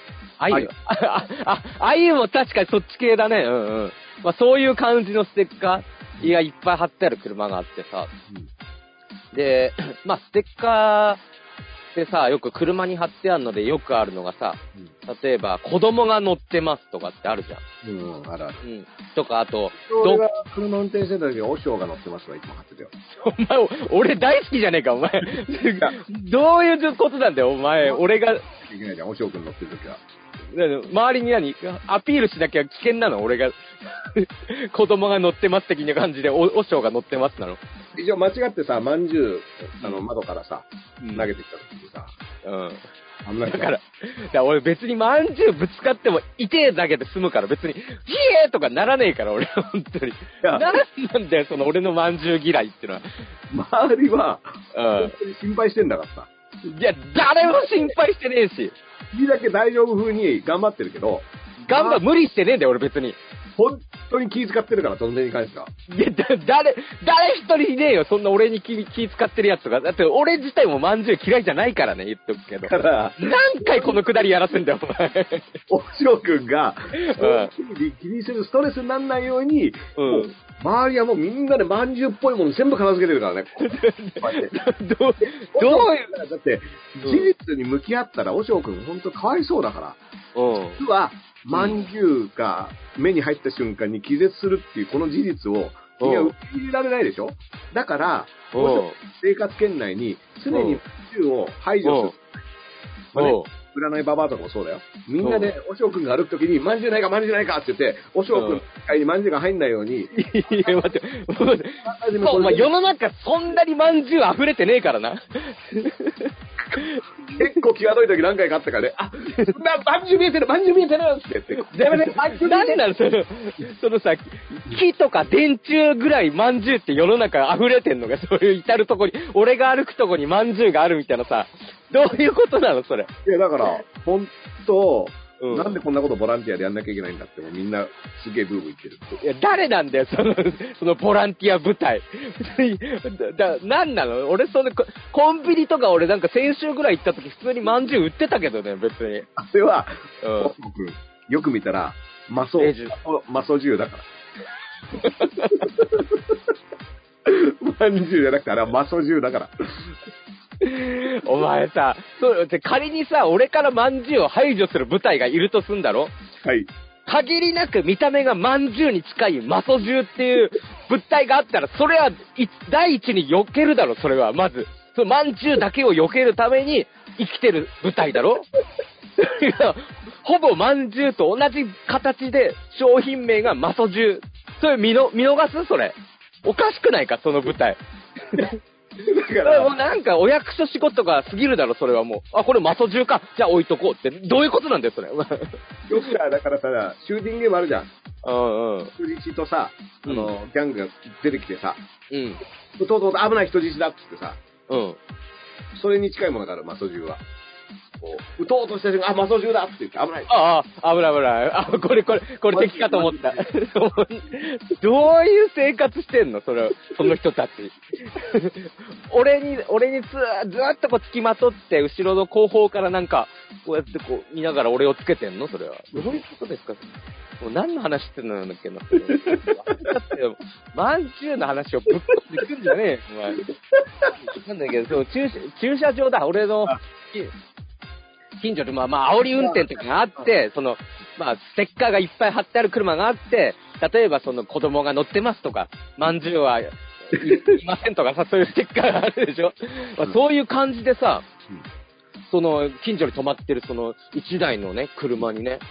ゆも確かにそっち系だね。まあそういう感じのステッカーがいっぱい貼ってある車があってさ。で、まあステッカーってさ、よく車に貼ってあるのでよくあるのがさ、例えば子供が乗ってますとかってあるじゃん。 あるある。 とか、あと、 俺が車運転してた時は、おしょうが乗ってますとかいつも貼ってたよ。 お前、俺大好きじゃねえか、お前。どういうことなんだよ、お前。俺が。 いけないじゃん、おしょうくん乗ってる時は。 周りにアピールしなきゃ危険なの俺が。子供が乗ってます的な感じで、おしょうが乗ってますなの。 一応間違ってさ、まんじゅう、窓からさ、投げてきた時にさ、危ないだから俺別にまんじゅうぶつかっても痛えだけで済むから別に、ヒエーとかならねえから俺は本当に。なんなんだよ、その俺のまんじゅう嫌いってのは。 周りは、本当に心配してんだからさ。 いや、誰も心配してねえし。 君だけ大丈夫風に頑張ってるけど、 無理してねえんだよ、俺別に。 本当に気遣ってるから、その点に関しては。 いや、誰一人いねえよ、そんな俺に気遣ってるやつとか。だって俺自体もまんじゅう嫌いじゃないからね、言っとくけど。何回このくだりやらせんだよ、お前。 おしろくんが、気にするストレスにならないように、周りはもうみんなでまんじゅうっぽいもの全部片付けてるからね。どういうだって、事実に向き合ったら、おしろくん本当かわいそうだから。実は、まんじゅうが目に入った瞬間に気絶するっていうこの事実を君は受け入れられないでしょ。だから、生活圏内に常にまんじゅうを排除する。占いババアとかもそうだよ。みんなでおしょうくんが歩くときにまんじゅうないかって言って、おしょうくんの界にまんじゅうが入んないように。いや、待って。 お前世の中そんなにまんじゅう溢れてねえからな。 結構際どい時何回かあったからね。まんじゅう見えてるって言って。 何なのそのさ、木とか電柱ぐらいまんじゅうって世の中溢れてんのが、そういう至るとこに、俺が歩くとこにまんじゅうがあるみたいなさ、どういうことなのそれ。 いや、だから、本当なんでこんなことボランティアでやんなきゃいけないんだって、もうみんなすげえブーブー言ってる。 いや、誰なんだよ、そのボランティア部隊。なんなの俺、コンビニとか俺なんか先週ぐらい行った時普通にまんじゅう売ってたけどね、別に。 あれは、よく見たら、マソジュウだから。まんじゅうじゃなくて、あれはマソジュウだから。 お前さ、仮にさ、俺からまんじゅうを排除する部隊がいるとすんだろ？ はい。 限りなく見た目がまんじゅうに近いマソジュウっていう物体があったら、それは第一に避けるだろ、それは、まず。まんじゅうだけを避けるために生きてる部隊だろ？ほぼまんじゅうと同じ形で商品名がマソジュウ。それ見逃す？それ。おかしくないか、その部隊。だからもうなんかお役所仕事が過ぎるだろ、それはもう。これマソジュウか。じゃあ置いとこうって。どういうことなんだよ、それ。よくだからさ、シューティングゲームあるじゃん。人質とさ、ギャングが出てきてさ、とうとう危ない人質だっつってさ、それに近いものがある、マソジュウは。撃とうとした瞬間、マソジュウだって言って、危ない。 危ない。これ敵かと思った。どういう生活してんのその人たち。俺にずーっと付きまとって、後ろの後方からなんか、こうやって見ながら俺をつけてんのそれは。どういうことですかもう何の話してんのなんだっけな、それ。まんじゅうの話をぶっ込んでくんじゃねえよ、お前。なんだけど、そう、駐車場だ、俺の、近所で、まあ、煽り運転とかがあって、ステッカーがいっぱい貼ってある車があって、例えば子供が乗ってますとか、まんじゅうはいませんとかさ、そういうステッカーがあるでしょ。まあ、そういう感じでさ、近所に止まってる一台のね、車にね、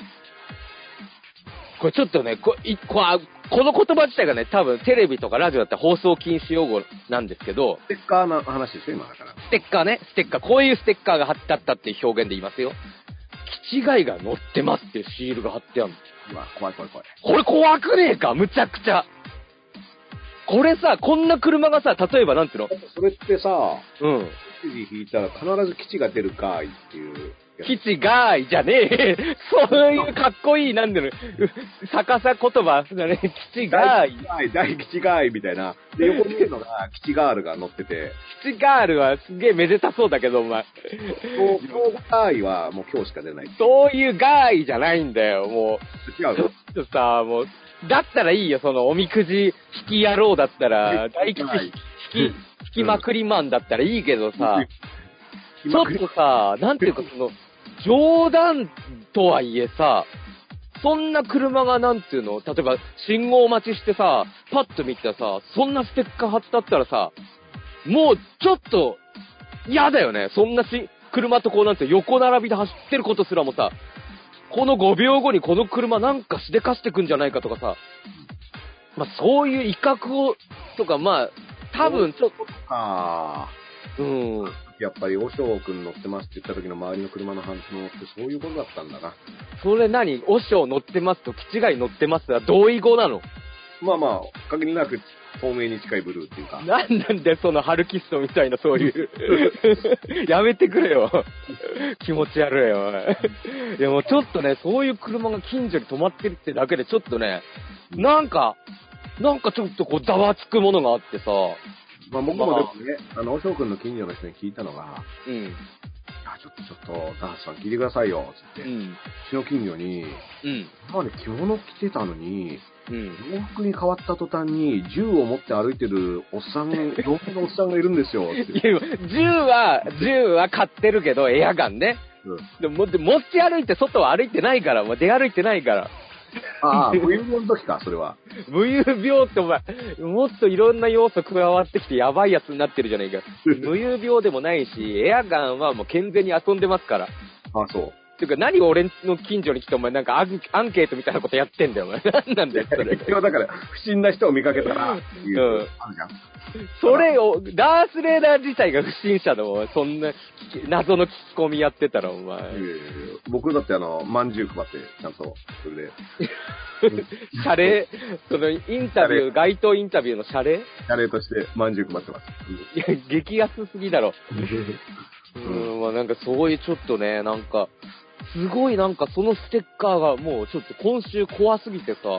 これちょっとね、この言葉自体がね、多分テレビとかラジオだったら放送禁止用語なんですけど、 ステッカーの話でしょ、今だから。 ステッカー、こういうステッカーが貼ってあったっていう表現で言いますよ。気違いが乗ってますっていうシールが貼ってあるの。 うわ、怖い。これ怖くねえか、むちゃくちゃ。これさ、こんな車がさ、例えばなんていうの？ それってさ、 うん。 くじ引いたら必ず基地が出るかいっていう。 基地がーいじゃねえ。そういうかっこいい、なんだろ、逆さ言葉だね。基地がーい。 大基地がーいみたいな。で、横にいるのが基地ガールが乗ってて。 基地ガールはすげえめでたそうだけど、お前。 そうガーイはもう今日しか出ない。 そういうガーイじゃないんだよ、もう。 違う。 ちょっとさ、もう、だったらいいよ、おみくじ引き野郎だったら、大吉引きまくりマンだったらいいけどさ、ちょっとさ、なんていうか冗談とはいえさ、そんな車がなんていうの、例えば信号待ちしてさ、パッと見たらさ、そんなステッカー貼ってあったらさ、もうちょっと嫌だよね。そんな車となんて横並びで走ってることすらもさ、この5秒後にこの車なんかしでかしてくんじゃないかとかさ、まあそういう威嚇を、とかまあ、多分ちょっと、 やっぱり、おしょうくん乗ってますって言った時の周りの車の反応ってそういうことだったんだな。 それ何？おしょう乗ってますと、気違い乗ってますは同意語なの？ まあ、限りなく透明に近いブルーっていうか。 なんでハルキストみたいなそういう。やめてくれよ。気持ち悪いよ。いやもうちょっとね、そういう車が近所に止まってるってだけでちょっとね、なんかちょっとざわつくものがあってさ。 まあ僕もでもね、おしょうくんの近所の人に聞いたのが、ちょっと、ダースさん聞いてくださいよ、つって。うちの近所に、今まで着物着てたのに、洋服に変わった途端に銃を持って歩いてるおっさん、洋服のおっさんがいるんですよ、って。 銃は買ってるけど、エアガンね。でも持ち歩いて外は歩いてないから、もう出歩いてないから。 武勇病の時か、それは。 武勇病ってお前、もっといろんな要素加わってきてやばいやつになってるじゃないか。武勇病でもないし、エアガンはもう健全に遊んでますから。 そう。 ていうか何俺の近所に来てお前なんかアンケートみたいなことやってんだよ、お前。何なんだよ、それ。 だから、不審な人を見かけたら、あるじゃん。 それを、ダースレーダー自体が不審者だもん、そんな、謎の聞き込みやってたら、お前。 僕だってまんじゅう配って、ちゃんと、それで。 謝礼、インタビュー、街頭インタビューの謝礼として、まんじゅう配ってます。 いや、激安すぎだろ。まあなんかそういうちょっとね、なんか、すごいなんかそのステッカーがもうちょっと今週怖すぎてさ、ちょ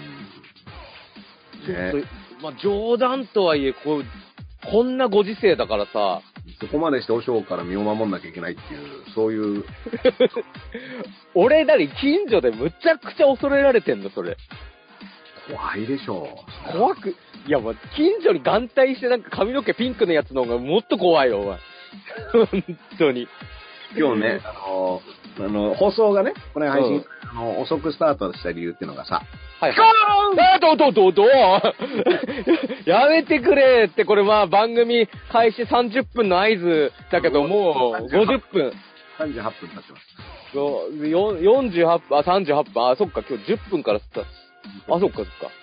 っと、まあ冗談とはいえ、こんなご時世だからさ、 そこまでして和尚から身を守んなきゃいけないっていう、そういう。 俺近所でむちゃくちゃ恐れられてんの、それ。 怖いでしょ。 いやもう近所に眼帯してなんか髪の毛ピンクのやつの方がもっと怖いよ、お前。本当に。 今日ね、放送がね、これ配信、遅くスタートした理由っていうのがさ、 やめてくれって、これまあ番組開始30分の合図だけど、もう50分。 38分経ってます。 48分、38分、そっか、今日10分からスタート。そっか。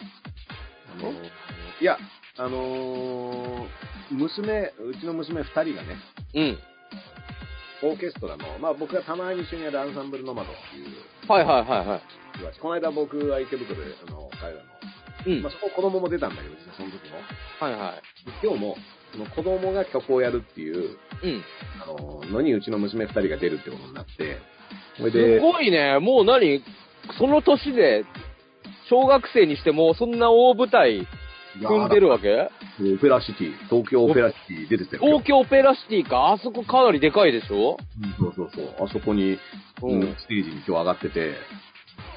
いや、うちの娘2人がね、オーケストラの、まあ僕がたまに一緒にやるアンサンブルノマドっていう。この間僕は池袋で、彼らの、まあそこ子供も出たんだけど、実はその時も。今日も、その子供が曲をやるっていう、のにうちの娘2人が出るってことになって、 すごいね、もうその年で、小学生にしてもそんな大舞台、組んでるわけ？ オペラシティ、東京オペラシティ出てたよ。 東京オペラシティか、あそこかなりでかいでしょ？ そう。あそこに、ステージに今日上がってて。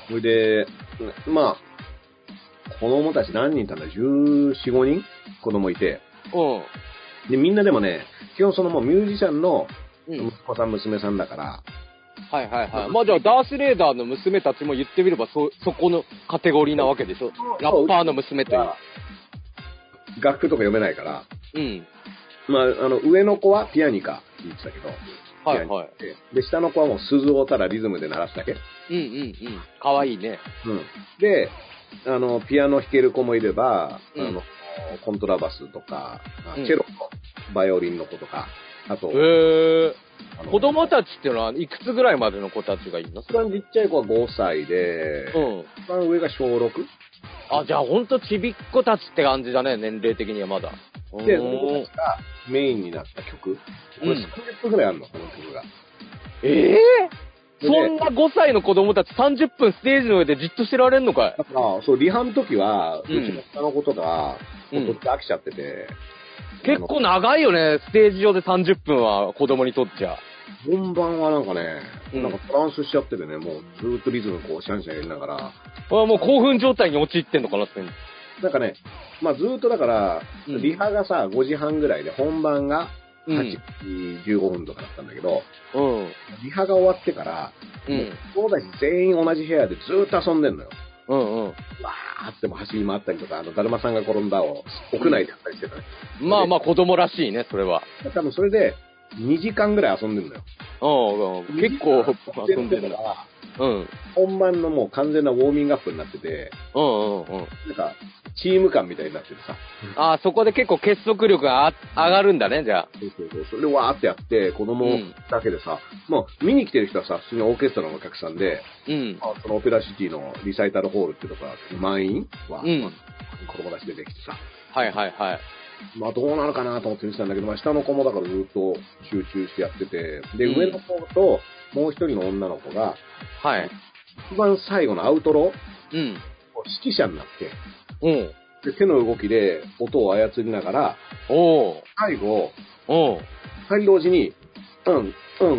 それで、まあ、子供たち何人いたんだ ?14、5人子供いて。 うん。 で、みんなでもね、基本そのもうミュージシャンのうん。 息子さん、娘さんだから、 はいはいはい。まあじゃあ、ダース・レーダーの娘たちも言ってみれば、そこのカテゴリーなわけでしょ。ラッパーの娘という。 楽譜とか読めないから、 うん。 まあ、上の子はピアニカって言ってたけど、 はいはい。 で、下の子はもう鈴をただリズムで鳴らすだけ。 うんうんうん。かわいいね。 うん。で、ピアノ弾ける子もいれば、 うん、 コントラバスとか、 うん、 チェロのバイオリンの子とか、あと、 子供たちっていうのはいくつぐらいまでの子たちがいるの？ 一番ちっちゃい子は5歳で、一番上が小 6？ あ、じゃあほんとちびっ子たちって感じだね、年齢的にはまだ。 で、その子たちがメインになった曲。これ30分ぐらいあるの、この曲が。 そんな5歳の子供たち30分ステージの上でじっとしてられんのかい？ だから、そう、リハの時は、うちの下の子とか、途中で飽きちゃってて。 結構長いよね、ステージ上で30分は子供にとっちゃ。 本番はなんかね、なんかトランスしちゃっててね、もうずーっとリズムこうシャンシャンやりながら。 もう興奮状態に陥ってんのかなって。 なんかね、まあずーっとだから、リハがさ、5時半ぐらいで、本番が8時15分とかだったんだけど、リハが終わってから、子供たち全員同じ部屋でずーっと遊んでんのよ。わーっても走り回ったりとか、だるまさんが転んだを屋内でやったりしてたね。 まあまあ子供らしいね、それは。 多分それで2時間ぐらい遊んでんのよ。 結構遊んでるな。 本番のもう完全なウォーミングアップになってて、なんか、チーム感みたいになっててさ。 そこで結構結束力が上がるんだね、じゃあ。 そう。それでわーってやって、子供だけでさ、もう見に来てる人はさ、普通にオーケストラのお客さんで、そのオペラシティのリサイタルホールっていうところが満員は、子供たち出てきてさ。 はいはいはい。 まあどうなるかなと思って見てたんだけど、まあ下の子もだからずっと集中してやってて、で、上の子ともう一人の女の子が、一番最後のアウトロ指揮者になって、で手の動きで音を操りながら、最後、二人同時に、ドン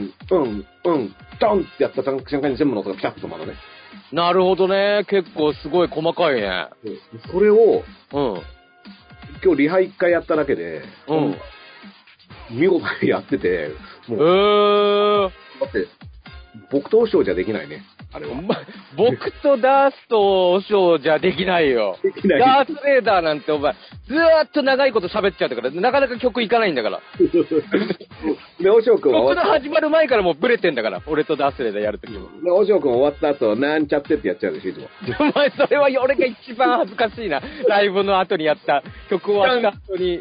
ってやった瞬間に全部の音がピタッと止まるね。 なるほどね。結構すごい細かいね。 それを、今日リハ1回やっただけで、見事にやってて、もう、だって、僕と和尚じゃできないね、あれは。 僕とダースと和尚じゃできないよ。 できない。 ダースレーダーなんてお前、ずーっと長いこと喋っちゃったから、なかなか曲いかないんだから。 で、和尚くんは僕の始まる前からもうブレてんだから、俺とダースレーダーやるときも。 で、和尚くん終わった後、なんちゃってってやっちゃうでしょ、いつも。 お前、それは俺が一番恥ずかしいな。ライブの後にやった、曲終わった後に、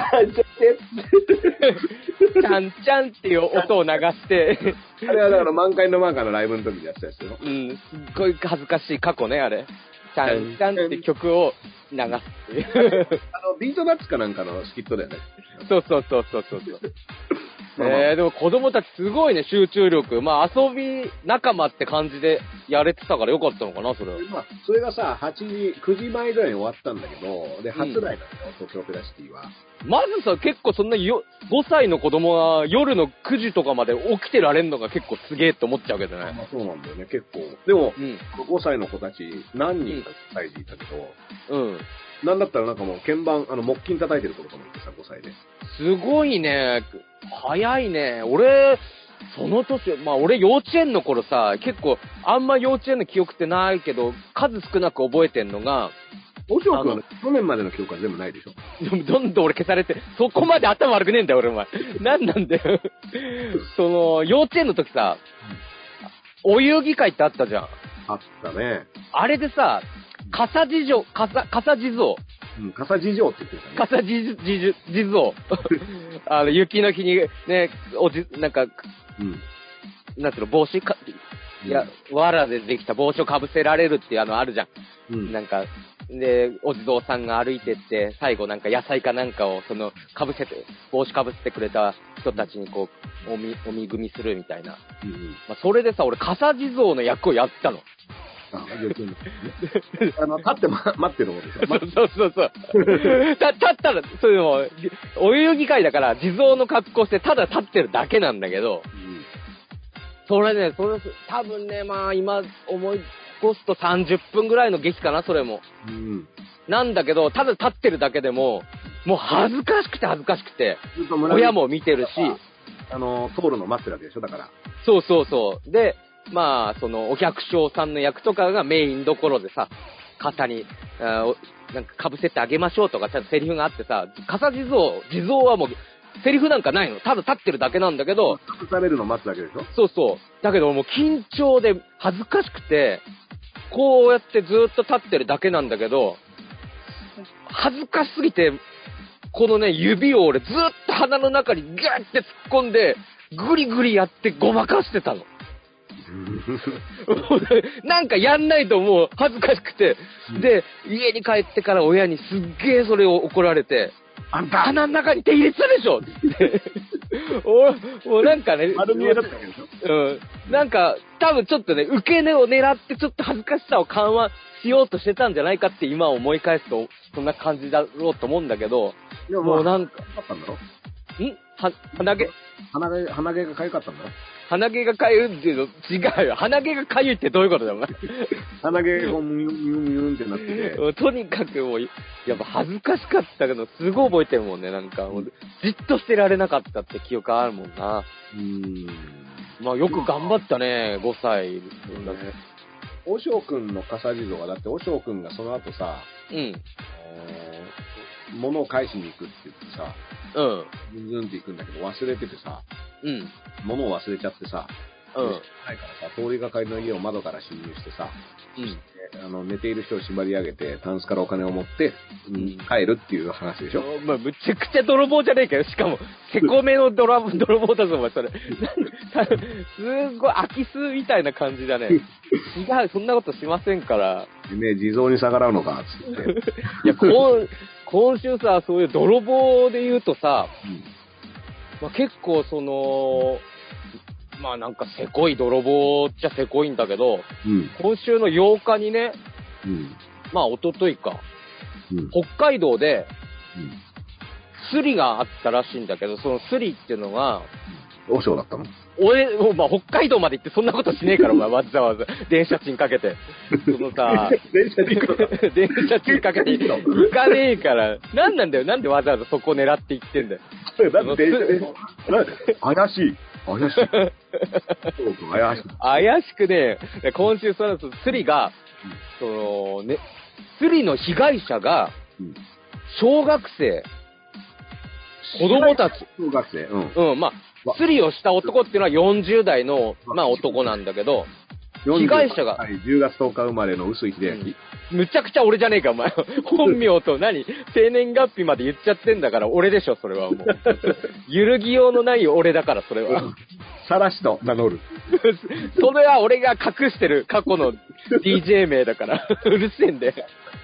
ちゃんちゃんっていう音を流して、 あれはだから満開のマーカーのライブの時にやってたやつよ。 すっごい恥ずかしい過去ね、あれ。ちゃんちゃんって曲を流すっていう。 ビートナッツかなんかのスキットだよね。 そう。でも子供たちすごいね、集中力。まあ遊び仲間って感じでやれてたからよかったのかな、それは。 まあ、それがさ、9時前ぐらいに終わったんだけど、で、初来なんだよ、東京オペラシティは。 まずさ、結構そんな5歳の子供は夜の9時とかまで起きてられんのが結構すげえって思っちゃうけどね。 まあそうなんだよね、結構。でも、5歳の子たち何人か大事いたけど、なんだったらなんかもう鍵盤、木琴叩いてる子とかもいてさ、5歳で。 すごいね。早いね。俺、その年、まあ俺幼稚園の頃さ、結構あんま幼稚園の記憶ってないけど、数少なく覚えてんのが、 おしょうくんは去年までの記憶は全部ないでしょ。 どんどん俺消されて、そこまで頭悪くねえんだよ俺お前。なんなんだよ。幼稚園の時さ、お遊戯会ってあったじゃん。 あったね。 あれでさ、傘地蔵。 傘事情って言ってたね。 傘地蔵。雪の日にね、なんか、なんていうの、帽子藁でできた帽子をかぶせられるっていうあるじゃん。なんか、で、お地蔵さんが歩いてって、最後なんか野菜かなんかを、帽子かぶせてくれた人たちにこう、お見組みするみたいな。まあ、それでさ、俺、傘地蔵の役をやったの。 立って待ってるもんでしょ。 そう。立ったら、そういうのも、お遊戯会だから、地蔵の格好してただ立ってるだけなんだけど、それ多分ね、まあ今コスト30分ぐらいの劇かな、それも。 うん。 なんだけど、ただ立ってるだけでも、もう恥ずかしくて、親も見てるし、 通るの待ってるわけでしょ、だから。 そうそうそう。で、まあ、その、お百姓さんの役とかがメインどころでさ、肩に、なんか被せてあげましょうとか、ちゃんとセリフがあってさ、笠地蔵はもう、セリフなんかないの。ただ立ってるだけなんだけど、 隠されるの待つだけでしょ。 そうそう。だけどもう緊張で恥ずかしくて、こうやってずっと立ってるだけなんだけど、恥ずかしすぎて、このね、指を俺ずっと鼻の中にギューって突っ込んで、グリグリやってごまかしてたの。なんかやんないともう恥ずかしくて、で、家に帰ってから親にすっげえそれを怒られて、 あんた鼻の中に手入れたでしょってもうなんかね、 丸見えだったわけでしょ。 うん。なんか、多分ちょっとね、受け根を狙ってちょっと恥ずかしさを緩和しようとしてたんじゃないかって今思い返すと、そんな感じだろうと思うんだけど、もうなんか、 あったんだろ？ 鼻毛が痒かったんだろ？ 鼻毛がかゆいっていうの違うよ。鼻毛がかゆいってどういうことだよ、お前。 鼻毛がこう、ムユンムユンムユンってなってて。 とにかくもう、やっぱ恥ずかしかったけど、すごい覚えてるもんね。なんかもう、じっとしてられなかったって記憶あるもんな。まあよく頑張ったね、5歳。 おしょうくんの笠地蔵は、だっておしょうくんがその後さ、物を返しに行くって言ってさ、ズンズンって行くんだけど忘れててさ、物を忘れちゃってさ、ないからさ、通りがかりの家を窓から侵入してさ、寝ている人を縛り上げて、タンスからお金を持って、帰るっていう話でしょ。 まあ、むちゃくちゃ泥棒じゃねえかよ。しかも、せこめの泥棒だぞ、お前、それ。すごい、空き巣みたいな感じだね。違う、そんなことしませんから。 ね、地蔵に逆らうのか、つって。 いや、今週さ、そういう泥棒で言うとさ、まあ、結構まあなんかせこい泥棒っちゃせこいんだけど、今週の8日にね、まあ一昨日か、北海道で、スリがあったらしいんだけど、そのスリっていうのが、 和尚だったの？ まあ、北海道まで行ってそんなことしねえから、お前、わざわざ、電車賃かけて。そのさ、 電車賃かけて行かねえから、なんだよ、なんでわざわざそこ狙って行ってんだよ。 だって怪しい。 怪しくねえ。今週、スリが、スリの被害者が、小学生、子供たち。 小学生。 まあ、スリをした男っていうのは40代の、まあ男なんだけど、被害者が、 10月10日生まれの臼井秀明。 むちゃくちゃ俺じゃねえか、お前。本名と生年月日まで言っちゃってんだから、俺でしょ、それはもう。揺るぎようのない俺だから、それは。 さらしと名乗る。 それは俺が隠してる過去の DJ 名だから。うるせえんで。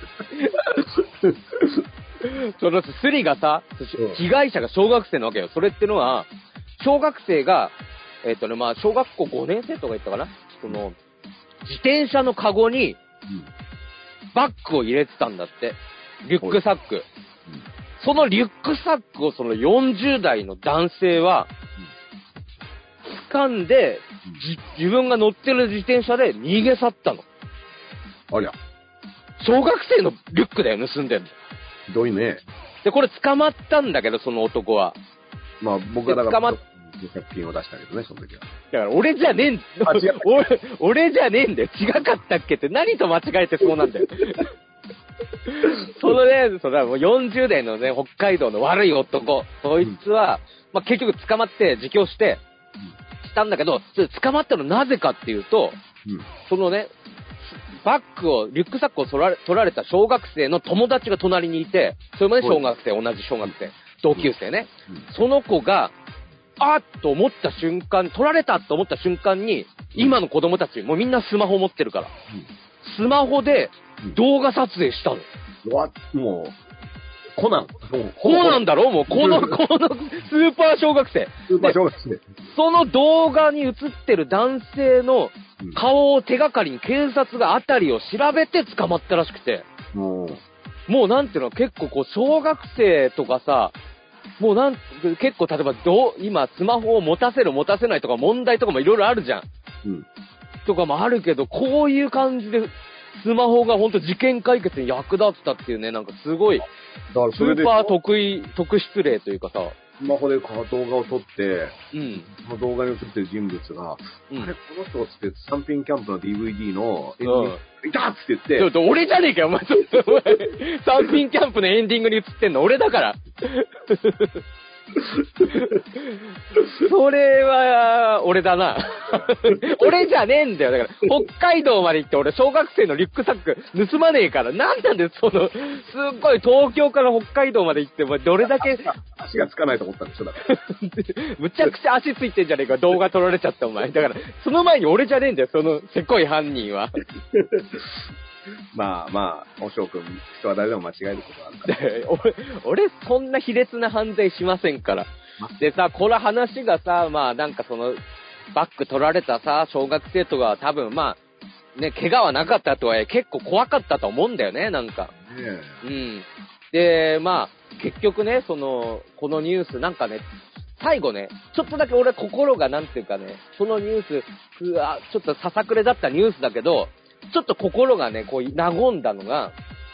そのスリがさ、被害者が小学生なわけよ。それってのは、小学生が、まあ、小学校5年生とか言ったかな、自転車のカゴに、バッグを入れてたんだって。リュックサック。そのリュックサックをその40代の男性は、掴んで、自分が乗ってる自転車で逃げ去ったの。 ありゃ。 小学生のリュックだよ、盗んでんの。 ひどいね。 で、これ捕まったんだけど、その男は。 まあ、僕はだから、借金を出したけどね、その時は。 だから、俺じゃねえん俺じゃねえんだよ。違かったっけって何と間違えてそうなんだよ。そのね、もう40代のね、北海道の悪い男、そいつは、まあ、結局捕まって自供して、したんだけど、捕まったのなぜかっていうと、そのね、リュックサックを取られた小学生の友達が隣にいて、それもね、同じ小学生、同級生ね。その子が、と思った瞬間、取られたと思った瞬間に、今の子供たち、もうみんなスマホ持ってるから、スマホで動画撮影したの。 もう、コナンだろもう、このスーパー小学生。その動画に映ってる男性の顔を手がかりに警察があたりを調べて捕まったらしくて。もうなんていうの、結構こう、小学生とかさ、もう結構例えば今スマホを持たせる持たせないとか問題とかもいろいろあるじゃん。 とかもあるけど、こういう感じで、スマホがほんと事件解決に役立ったっていうね、なんかすごい、スーパー特失礼というかさ、 スマホで動画を撮って、 うん。 その動画に映ってる人物が、 うん、 あれ、この人っつって、サンピンキャンプの DVD のエンディング、いたっつって言って、 ちょっと俺じゃねえかよ、お前。サンピンキャンプのエンディングに映ってんの俺だから。それは、俺だな。俺じゃねえんだよ。だから、北海道まで行って俺、小学生のリュックサック盗まねえから。なんなんで、すっごい東京から北海道まで行って、どれだけ。 足がつかないと思ったんでしょ、だから。 むちゃくちゃ足ついてんじゃねえか、動画撮られちゃったお前。だから、その前に俺じゃねえんだよ、せこい犯人は。 まあ、おしょうくん、人は誰でも間違えることがあるから。 俺、そんな卑劣な犯罪しませんから。でさ、この話がさ、まあなんかバッグ取られたさ、小学生とかは多分まあ、ね、怪我はなかったとはいえ結構怖かったと思うんだよね、なんか。うん。で、まあ、結局ね、このニュースなんかね、最後ね、ちょっとだけ俺心がなんていうかね、そのニュース、ちょっとささくれだったニュースだけど、ちょっと心がね、こう、和んだのが、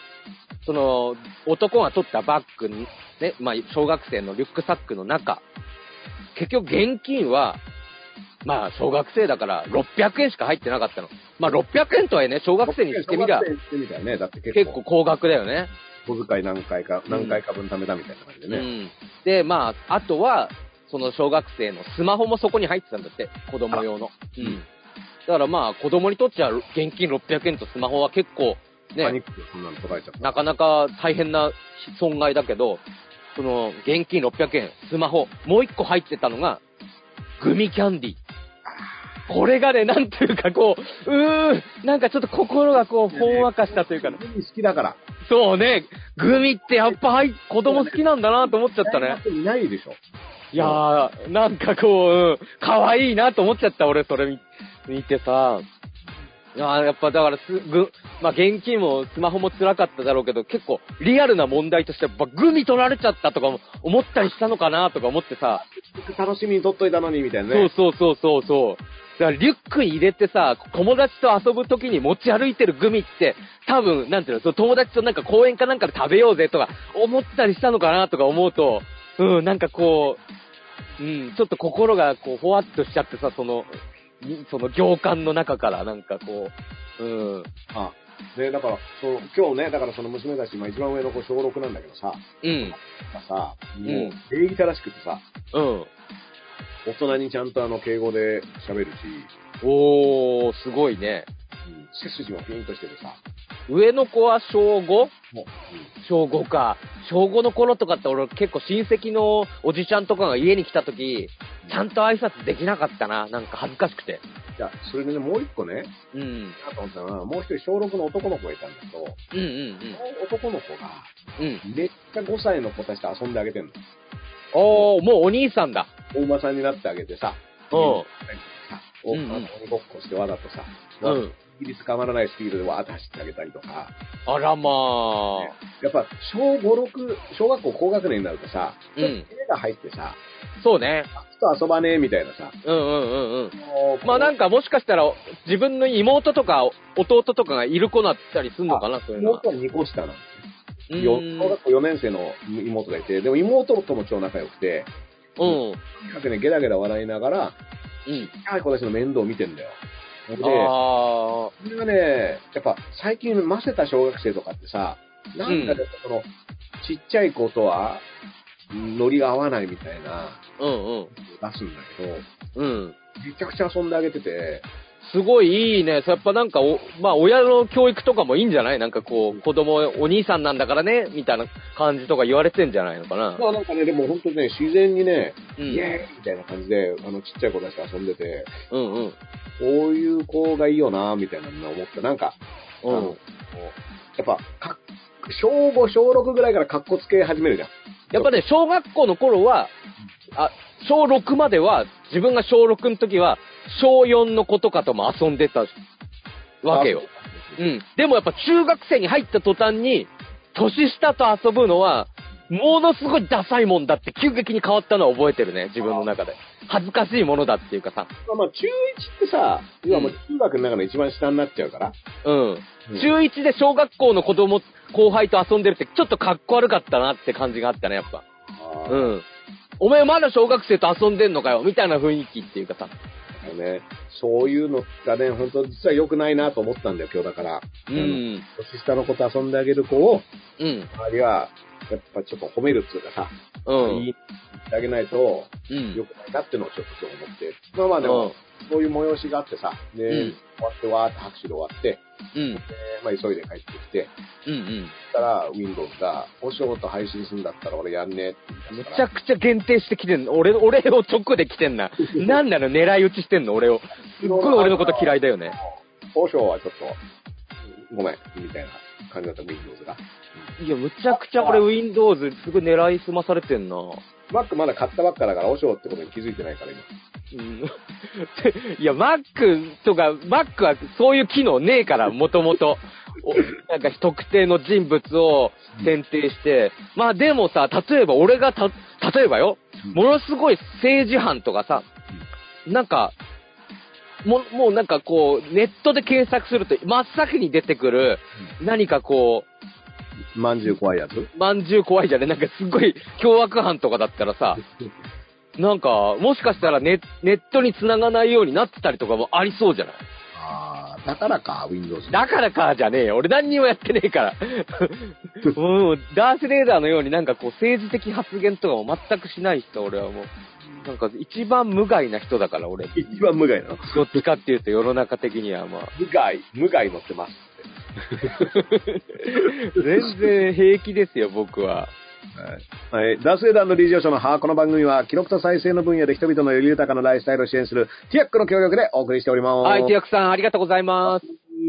男が取ったバッグに、ね、まあ、小学生のリュックサックの中、結局現金は、まあ、小学生だから600円しか入ってなかったの。まあ、600円とはいえね、小学生にしてみりゃ、 ね、だって結構高額だよね。 小遣い何回か分貯めたみたいな感じでね。うん。 で、まあ、あとは、小学生のスマホもそこに入ってたんだって、子供用の。うん。だからまあ、子供にとっちゃ現金600円とスマホは結構、ね、 パニックでそんなの取られちゃった。 なかなか大変な損害だけど、現金600円、スマホ、もう一個入ってたのが、グミキャンディー。これがね、なんていうかこう、なんかちょっと心がこう、ほんわかしたというかね。 グミ好きだから。 そうね、グミってやっぱ子供好きなんだなと思っちゃったね。 いないでしょ。 いやー、なんかこう、可愛いなと思っちゃった、俺、それ見てさ。いやー、やっぱだからまあ、現金もスマホも辛かっただろうけど、結構リアルな問題として、グミ取られちゃったとかも思ったりしたのかなとか思ってさ。 楽しみに取っといたのに、みたいなね。 そう。だからリュックに入れてさ、友達と遊ぶときに持ち歩いてるグミって、多分、なんていうの、友達となんか公園かなんかで食べようぜとか思ったりしたのかなとか思うと、なんかこう、ちょっと心がこう、ほわっとしちゃってさ、その行間の中からなんかこう、 で、だから、今日ね、だからその娘たち、一番上の子小6なんだけどさ、もう、礼儀正しくてさ、大人にちゃんと敬語で喋るし、 すごいね。 背筋もピンとしててさ。 上の子は小 5？小5か。小5の頃とかって俺結構親戚のおじちゃんとかが家に来た時、ちゃんと挨拶できなかったな。なんか恥ずかしくて。 いや、それでね、もう一個ね、なと思ったのは、もう一人小6の男の子がいたんだけど、その男の子が、めっちゃ5歳の子たちと遊んであげてんの。 もうお兄さんだ。 お馬さんになってあげてさ、鬼ごっこしてわざとさ、イギリス変わらないスピードでわーって走ってあげたりとか。 あらまあ、 ね。やっぱ、小学校高学年になるとさ、手が入ってさ、 そうね。 ちょっと遊ばねえみたいなさ。 まあなんかもしかしたら、自分の妹とか弟とかがいる子だったりするのかな、そういうのは。 妹は2個下なんですね。小学校4年生の妹がいて、でも妹とも超仲良くて、とにかくね、ゲラゲラ笑いながら、はい、子たちの面倒を見てんだよ。で、それがね、やっぱ最近ませた小学生とかってさ、なんかちっちゃい子とは、ノリが合わないみたいな、出すんだけど、めちゃくちゃ遊んであげてて、 すごいいいね。やっぱなんかまあ親の教育とかもいいんじゃない？なんかこう、子供お兄さんなんだからね、みたいな感じとか言われてんじゃないのかな。 まあなんかね、でも本当にね、自然にね、イエーイみたいな感じで、ちっちゃい子たちと遊んでて、こういう子がいいよな、みたいなのを思って、なんか、やっぱ、小5、小6ぐらいからカッコつけ始めるじゃん。 やっぱね、小学校の頃は、小6までは、自分が小6の時は、小4の子とかとも遊んでたわけよ。でもやっぱ中学生に入った途端に、年下と遊ぶのは、 ものすごいダサいもんだって急激に変わったのは覚えてるね、自分の中で。恥ずかしいものだっていうかさ。 まあ、中1ってさ、今もう中学の中の一番下になっちゃうから。 うん。中1で小学校の後輩と遊んでるってちょっとかっこ悪かったなって感じがあったね、やっぱ。うん。お前まだ小学生と遊んでんのかよみたいな雰囲気っていうかさ。 ね、そういうのがね、本当実は良くないなと思ったんだよ、今日だから。 うん。 年下の子と遊んであげる子を、 うん。 周りは、やっぱちょっと褒めるっていうかさ、 うん。 言ってあげないと、良くないなっていうのをちょっと今日思って。まあまあでも、そういう催しがあってさ、で、終わってわーって拍手で終わって、まあ急いで帰ってきて、そしたら Windows が、お仕事配信するんだったら俺やんねって言い出すから。むちゃくちゃ限定してきてんの。俺を直で来てんな。なんなの狙い撃ちしてんの、俺を。すっごい俺のこと嫌いだよね。 交渉はちょっと、ごめん、みたいな感じだった Windows が。 いや、むちゃくちゃ俺 Windows すごい狙いすまされてんな。 Mac まだ買ったばっかだから、おしょうってことに気づいてないから今。 いや、Mac はそういう機能ねえから、もともと。なんか特定の人物を選定して。まあでもさ、例えば俺が例えばよ、ものすごい政治犯とかさ、なんか、もうなんかこう、ネットで検索すると真っ先に出てくる、何かこう、 まんじゅう怖いやつ？ まんじゅう怖いじゃね。なんかすごい凶悪犯とかだったらさ、なんか、もしかしたらネットに繋がないようになってたりとかもありそうじゃない？ ああ、だからか、Windows。 だからか、じゃねえよ。俺何にもやってねえから。もう、ダースレーダーのようになんかこう、政治的発言とかも全くしない人、俺はもう。なんか一番無害な人だから、俺。 一番無害なの？ どっちかっていうと世の中的にはまあ。 無害乗ってます。 全然平気ですよ、僕は。 はい。ダースレーダーのリージョーショのこの番組は、記録と再生の分野で人々のより豊かなライフスタイルを支援する、ティアックの協力でお送りしております。 はい、ティアックさん、ありがとうございます。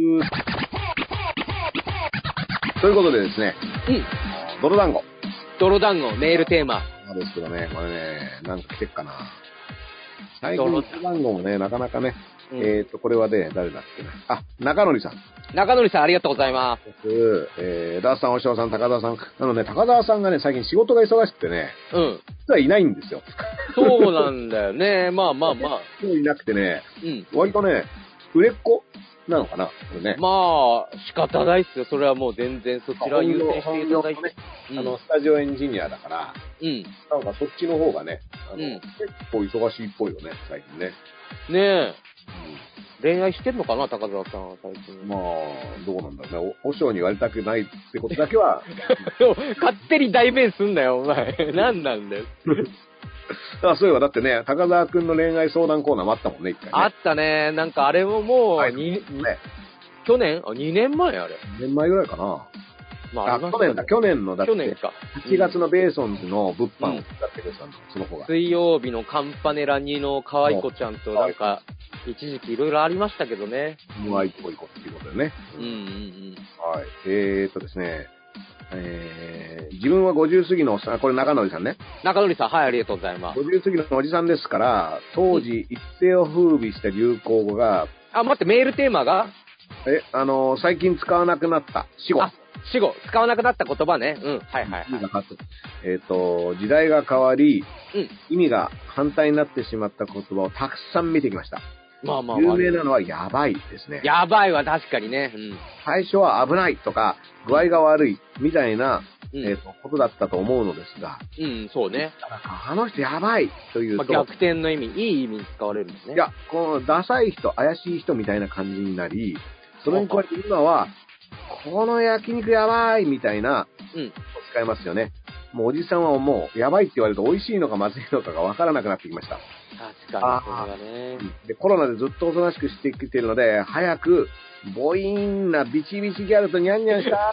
ということでですね、泥団子、 メールテーマ。 そうですけどね、これね、なんか来てっかな。最近、泥団子もね、なかなかね、これはね、誰だっけな。中則さん。 中則さん、ありがとうございます。 ダースさん、おしょうさん、高田さん。高田さんがね、最近仕事が忙しくてね、実はいないんですよ。 そうなんだよね。まあ。 今日いなくてね、割とね、売れっ子なのかな、これね。 まあ、仕方ないっすよ。それはもう全然そちら優先していただいて。 スタジオエンジニアだから、なんかそっちの方がね、結構忙しいっぽいよね、最近ね。 ねえ。恋愛してんのかな、高澤さんは最近。 まあ、どうなんだろうね。おしょうに言われたくないってことだけは。 勝手に代弁すんなよ、お前。何なんだよ。 そういえばだってね、高澤くんの恋愛相談コーナーもあったもんね、一回ね。 あったね。なんかあれももう、去年 ?2 年前あれ。 2年前ぐらいかな。去年の、だって、8月のベーソンズの物販を使ってくれたの、その子が。 水曜日のカンパネラ2の可愛い子ちゃんとなんか、一時期いろいろありましたけどね。 可愛い子っていうことでね。はい。ですね、自分は50過ぎのこれ中則さんね。 中則さん、はい、ありがとうございます。 50過ぎのおじさんですから、当時一世を風靡した流行語が、 待って、メールテーマが最近使わなくなった死語。 使わなくなった言葉ね。はい。 時代が変わり、意味が反対になってしまった言葉をたくさん見てきました。有名なのはやばいですね。 やばいは確かにね。 最初は危ないとか、具合が悪いみたいな、ことだったと思うのですが。 そうね。 あの人やばいというと。 逆転の意味、いい意味に使われるんですね。 いや、このダサい人、怪しい人みたいな感じになり、それに加えて今は、この焼肉やばいみたいな、使いますよね。もうおじさんはもう、やばいって言われると美味しいのかまずいのかがわからなくなってきました。 確かに、そうだね。 で、コロナでずっとおとなしくしてきているので、早く、ボイーンなビチビチギャルとニャンニャンした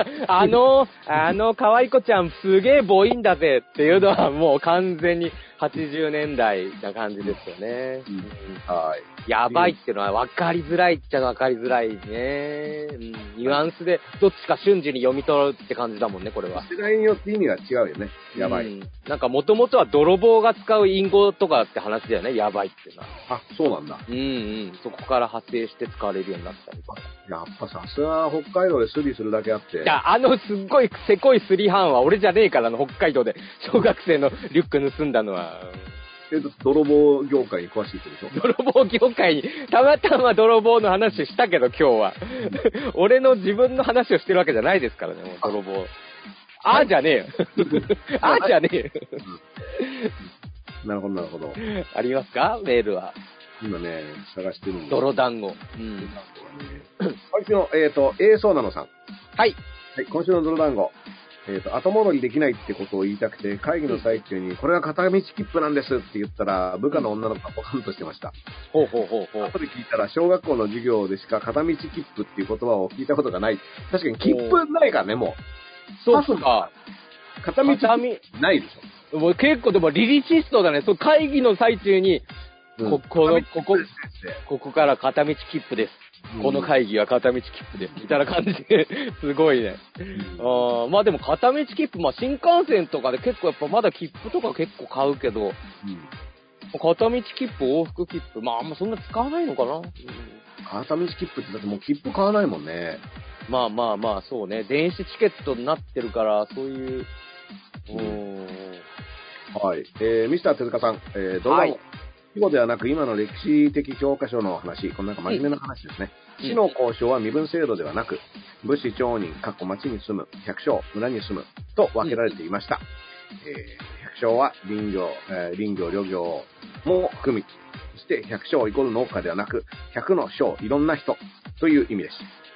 可愛い子ちゃんすげえボインだぜっていうのはもう完全に80年代な感じですよね。 はい。 やばいってのは分かりづらいっちゃ分かりづらいね。ニュアンスでどっちか瞬時に読み取るって感じだもんね、これは。 世代によって意味が違うよね。やばい。 なんか元々は泥棒が使う隠語とかって話だよね、やばいっていうのは。 そうなんだ。 そこから派生して使われるようになった。 したね。 やっぱさすが北海道でスリするだけあって。 いや、すっごいせこいスリ犯は俺じゃねえから北海道で小学生のリュック盗んだのは。 泥棒業界に詳しい人でしょ？ 泥棒業界に、たまたま泥棒の話したけど今日は。俺の自分の話をしてるわけじゃないですからね、もう泥棒。じゃねえよ。じゃねえよ。 なるほど、なるほど。 ありますかメールは。 今ね、探してるんで。 泥団子。 今週の、そうなのさん。 はい。 はい、今週の泥団子。後戻りできないってことを言いたくて、会議の最中に、これは片道切符なんですって言ったら、部下の女の子がポカンとしてました。 ほう。 後で聞いたら、小学校の授業でしか片道切符っていう言葉を聞いたことがない。確かに切符ないからね、もう。 そうか。 片道ないでしょ。 もう結構でもリリシストだね。そう、会議の最中に、ここから片道切符です。この会議は片道切符です。みたいな感じで、すごいね。まあでも片道切符、新幹線とかで結構やっぱまだ切符とか結構買うけど、片道切符、往復切符、あんまそんな使わないのかな。 片道切符ってだってもう切符買わないもんね。 まあ、そうね。電子チケットになってるから、そういう、 はい。ミスター手塚さん、動画を、死後ではなく今の歴史的教科書の話、このなんか真面目な話ですね。死の交渉は身分制度ではなく、武士町人、町に住む、百姓、村に住む、と分けられていました。百姓は林業、漁業も含み、そして百姓イコール農家ではなく、百の姓、いろんな人という意味です。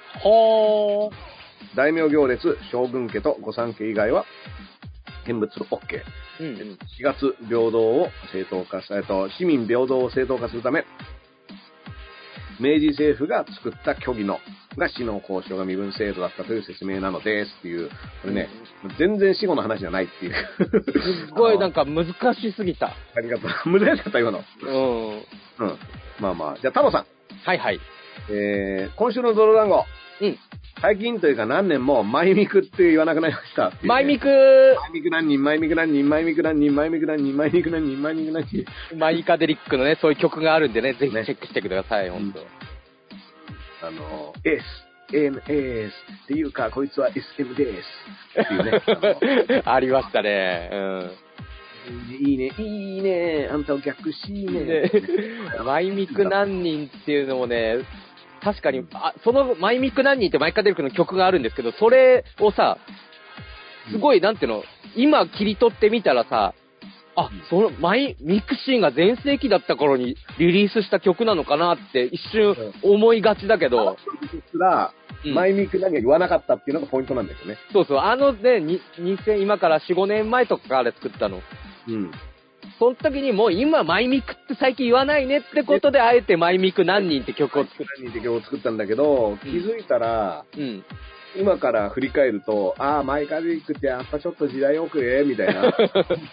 大名行列、将軍家と御三家以外は、見物 OK。4月平等を正当化市民平等を正当化するため、明治政府が作った虚偽のが死の交渉が身分制度だったという説明なのですっていう、これね、全然死後の話じゃないっていう。 すごいなんか難しすぎた。 ありがとう。難しかった今の。まあ。じゃあ、太郎さん。 はい。 今週の泥団子。最近というか何年も、マイミクって言わなくなりました、ね。 マイミク何人、マイミク何人、マイミク何人、マイミク何人、マイミク何人、マイミク何人。 マイカデリックのね、そういう曲があるんでね、ぜひチェックしてください、ほんと。 S、っていうか、こいつは SM です。っていうね。 ありましたね。 いいね、あんたを逆しね。 マイミク何人っていうのもね、確かに、そのマイミク何人ってマイカデリックの曲があるんですけど、それをさ、すごい、なんていうの、今切り取ってみたらさ、そのマイミクシーが全盛期だった頃にリリースした曲なのかなって一瞬思いがちだけど。 マイミク何が言わなかったっていうのがポイントなんだよね。 そう、今から4、5年前とかから作ったの。その時にもう今マイミクって最近言わないねってことであえてマイミク何人って曲を作ったんだけど、気づいたら、今から振り返ると、マイカデリックってやっぱちょっと時代遅れみたいな。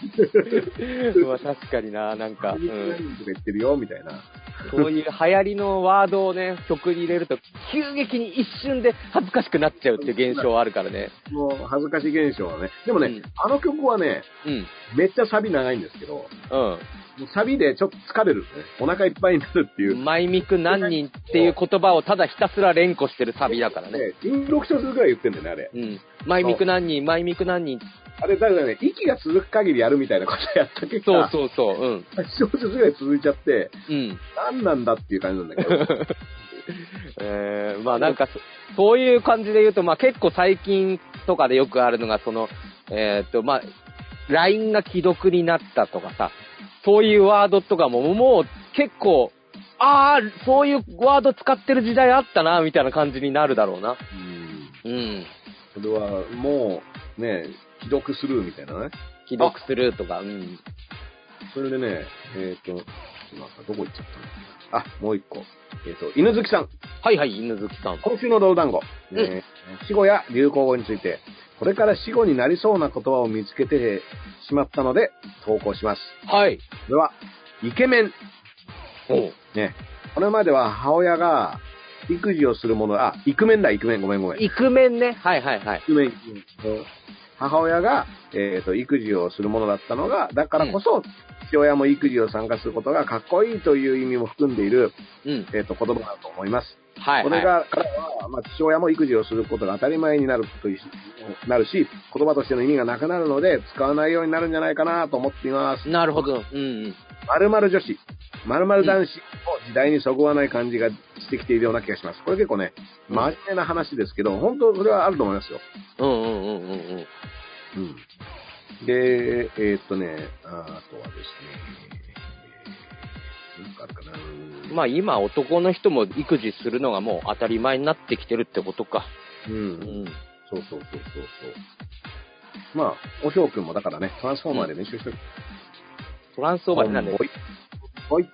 確かにな、なんか。 何人とか言ってるよ、みたいな。 そういう流行りのワードをね、曲に入れると、急激に一瞬で恥ずかしくなっちゃうっていう現象あるからね。 もう恥ずかしい現象はね。でもね、あの曲はね、めっちゃサビ長いんですけど、サビでちょっと疲れるんですね。お腹いっぱいになるっていう。 マイミク何人っていう言葉をただひたすら連呼してるサビだからね。 16小節ぐらい言ってんだよね、あれ。 マイミク何人、マイミク何人。 あれ、だからね、息が続く限りやるみたいなことやった結果、 そう。8 小節ぐらい続いちゃって、何なんだっていう感じなんだけど。なんか、そういう感じで言うと、結構最近とかでよくあるのが、LINE が既読になったとかさ、そういうワードとかもう結構、そういうワード使ってる時代あったな、みたいな感じになるだろうな。 それは、もう、ね、既読スルーみたいなね。 既読スルーとか、 それでね、どこ行っちゃったの？もう一個。犬好きさん。 はい、犬好きさん。 今週の泥団子。死語や流行語について、これから死語になりそうな言葉を見つけてしまったので、投稿します。 はい。 それは、イケメン。ね。これまでは母親が育児をするもの、イクメン。ごめん。 イクメンね。はい。 イクメン。母親が、育児をするものだったのが、だからこそ、 父親も育児を参加することがかっこいいという意味も含んでいる、言葉だと思います。 はい、はい。 これからは、父親も育児をすることが当たり前になるし、言葉としての意味がなくなるので、使わないようになるんじゃないかなと思っています。 なるほど。 〇〇女子、〇〇男子の時代にそぐわない感じがしてきているような気がします。これ結構ね、真面目な話ですけど、本当それはあると思いますよ。で、あとはですね、なんかあるかな。 今男の人も育児するのがもう当たり前になってきてるってことか。 そう。おしょうくんもだからね、トランスフォーマーで練習してる。 トランスフォーマーでなんでボイって。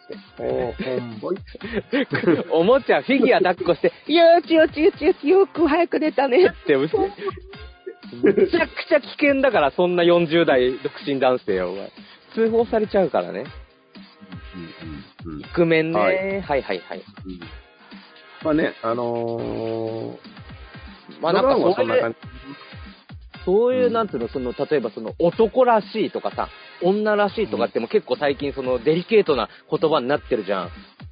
ボイおもちゃ、フィギュア抱っこして、よく早く出たねって、むちゃくちゃ危険だから、そんな40代独身男性を。通報されちゃうからね。イクメンね。はい。なんかそういう、なんつうの、例えば男らしいとかさ、女らしいとかっても結構最近デリケートな言葉になってるじゃん。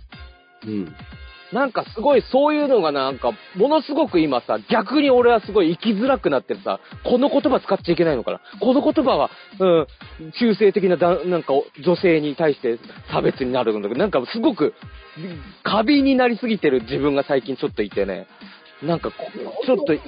なんかすごいそういうのがなんか、ものすごく今さ、逆に俺はすごい生きづらくなってるさ、この言葉使っちゃいけないのかな。この言葉は、中性的ななんか女性に対して差別になるんだけど、なんかすごく、過敏になりすぎてる自分が最近ちょっといてね。なんか、ちょっと、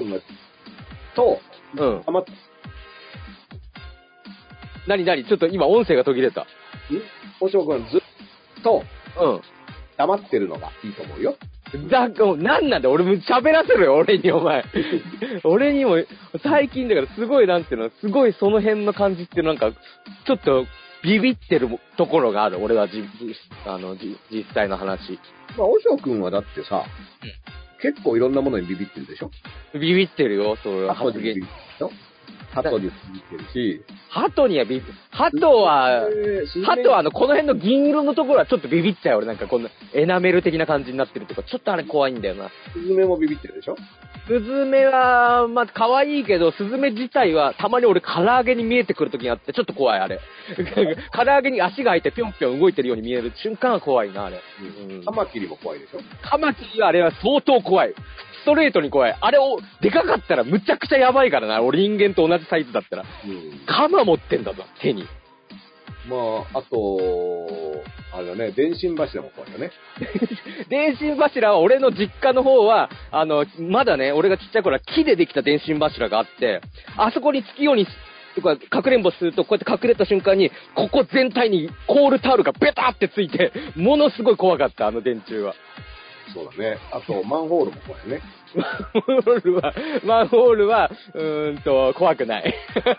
ちょっと今音声が途切れた。 おしょうくんずっと、黙ってるのがいいと思うよ。 なんなんだ、俺も喋らせろよ、俺に、お前。俺にも、最近だからすごい、なんていうの、すごいその辺の感じってなんか、ちょっとビビってるところがある、俺は実際の話。 おしょうくんはだってさ、結構いろんなものにビビってるでしょ？ ビビってるよ、それは発言。 鳩にビビってるし。 鳩はこの辺の銀色のところはちょっとビビっちゃう。俺なんかこのエナメル的な感じになってるとか、ちょっとあれ怖いんだよな。 スズメもビビってるでしょ？ スズメは、可愛いけど、スズメ自体はたまに俺唐揚げに見えてくるときがあって、ちょっと怖い、あれ。唐揚げに足が開いてぴょんぴょん動いてるように見える瞬間は怖いな、あれ。 カマキリも怖いでしょ？ カマキリはあれは相当怖い。ストレートに怖い。あれを、でかかったらむちゃくちゃやばいからな。俺人間と同じサイズだったら。カマ持ってんだぞ、手に。 あと、あれだね、電信柱も怖いよね。 電信柱は俺の実家の方は、まだね、俺がちっちゃい頃は木でできた電信柱があって、あそこに月夜に、とか、かくれんぼすると、こうやって隠れた瞬間に、ここ全体にコールタオルがベタってついて、ものすごい怖かった、あの電柱は。 そうだね。あと、マンホールも怖いね。 マンホールは、怖くない。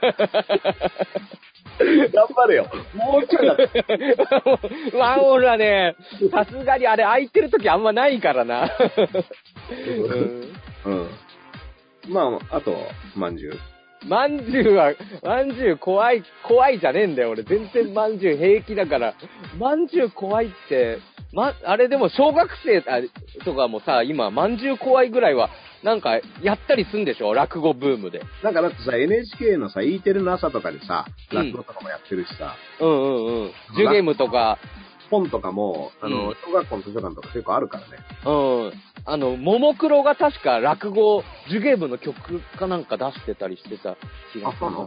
頑張れよ。もうちょいだって。 マンホールはね、さすがにあれ開いてるときあんまないからな。 あと、まんじゅう。 まんじゅう怖いじゃねえんだよ、俺。全然まんじゅう平気だから。まんじゅう怖いって、あれでも小学生とかもさ、今、まんじゅう怖いぐらいは、なんか、やったりすんでしょ？落語ブームで。 なんかだってさ、NHK のさ、E テレの朝とかでさ、落語とかもやってるしさ。 ジュゲームとか。 本とかも、小学校の図書館とか結構あるからね。 ももクロが確か落語、ジュゲームの曲かなんか出してたりしてた気がするな。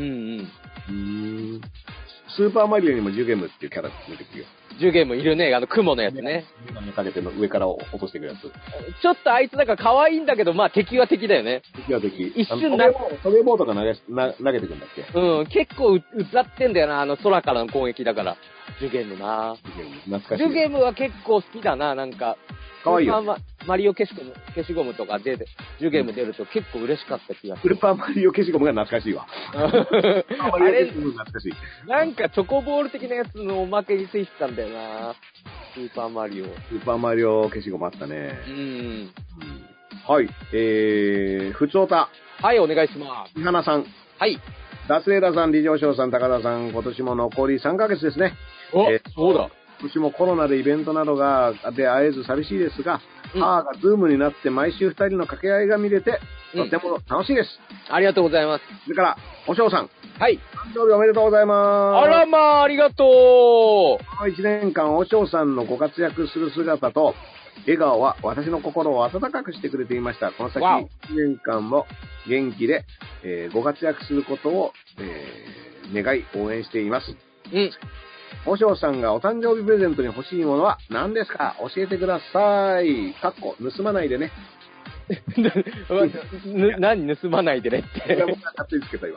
スーパーマリオにもジュゲームっていうキャラ出てくるよ。 ジュゲームいるね、雲のやつね。 メガネかけての上から落としていくやつ。 ちょっとあいつなんか可愛いんだけど、敵は敵だよね。 敵は敵。 一瞬トレーボーとか投げてくんだっけ？ 結構うざってんだよな、空からの攻撃だから。ジュゲームな。 懐かしい。 ジュゲームは結構好きだな、なんか。 かわいいよ。 マリオ消しゴムとかジュゲーム出ると結構嬉しかった気がする。 スーパーマリオ消しゴムが懐かしいわ。あれ、懐かしい。 なんかチョコボール的なやつのおまけについてたんだよな。スーパーマリオ消しゴムあったね。はい。ふつおた。 はい、お願いします。 伊花さん。 はい。 ダスレーダーさん、李承章さん、高田さん、今年も残り3ヶ月ですね。 そうだ。 今年もコロナでイベントなどで会えず寂しいですが、母がズームになって毎週2人の掛け合いが見れて、とても楽しいです。 ありがとうございます。 それから、おしょうさん。 はい。 誕生日おめでとうございます。 あらまあ、 ありがとう。 この1年間、お嬢さんのご活躍する姿と、笑顔は私の心を温かくしてくれていました。この先1年間も元気で、ご活躍することを、願い応援しています。 うん。 お嬢さんがお誕生日プレゼントに欲しいものは何ですか？教えてください。盗まないでね。 何盗まないでねって。 僕が勝手につけた今。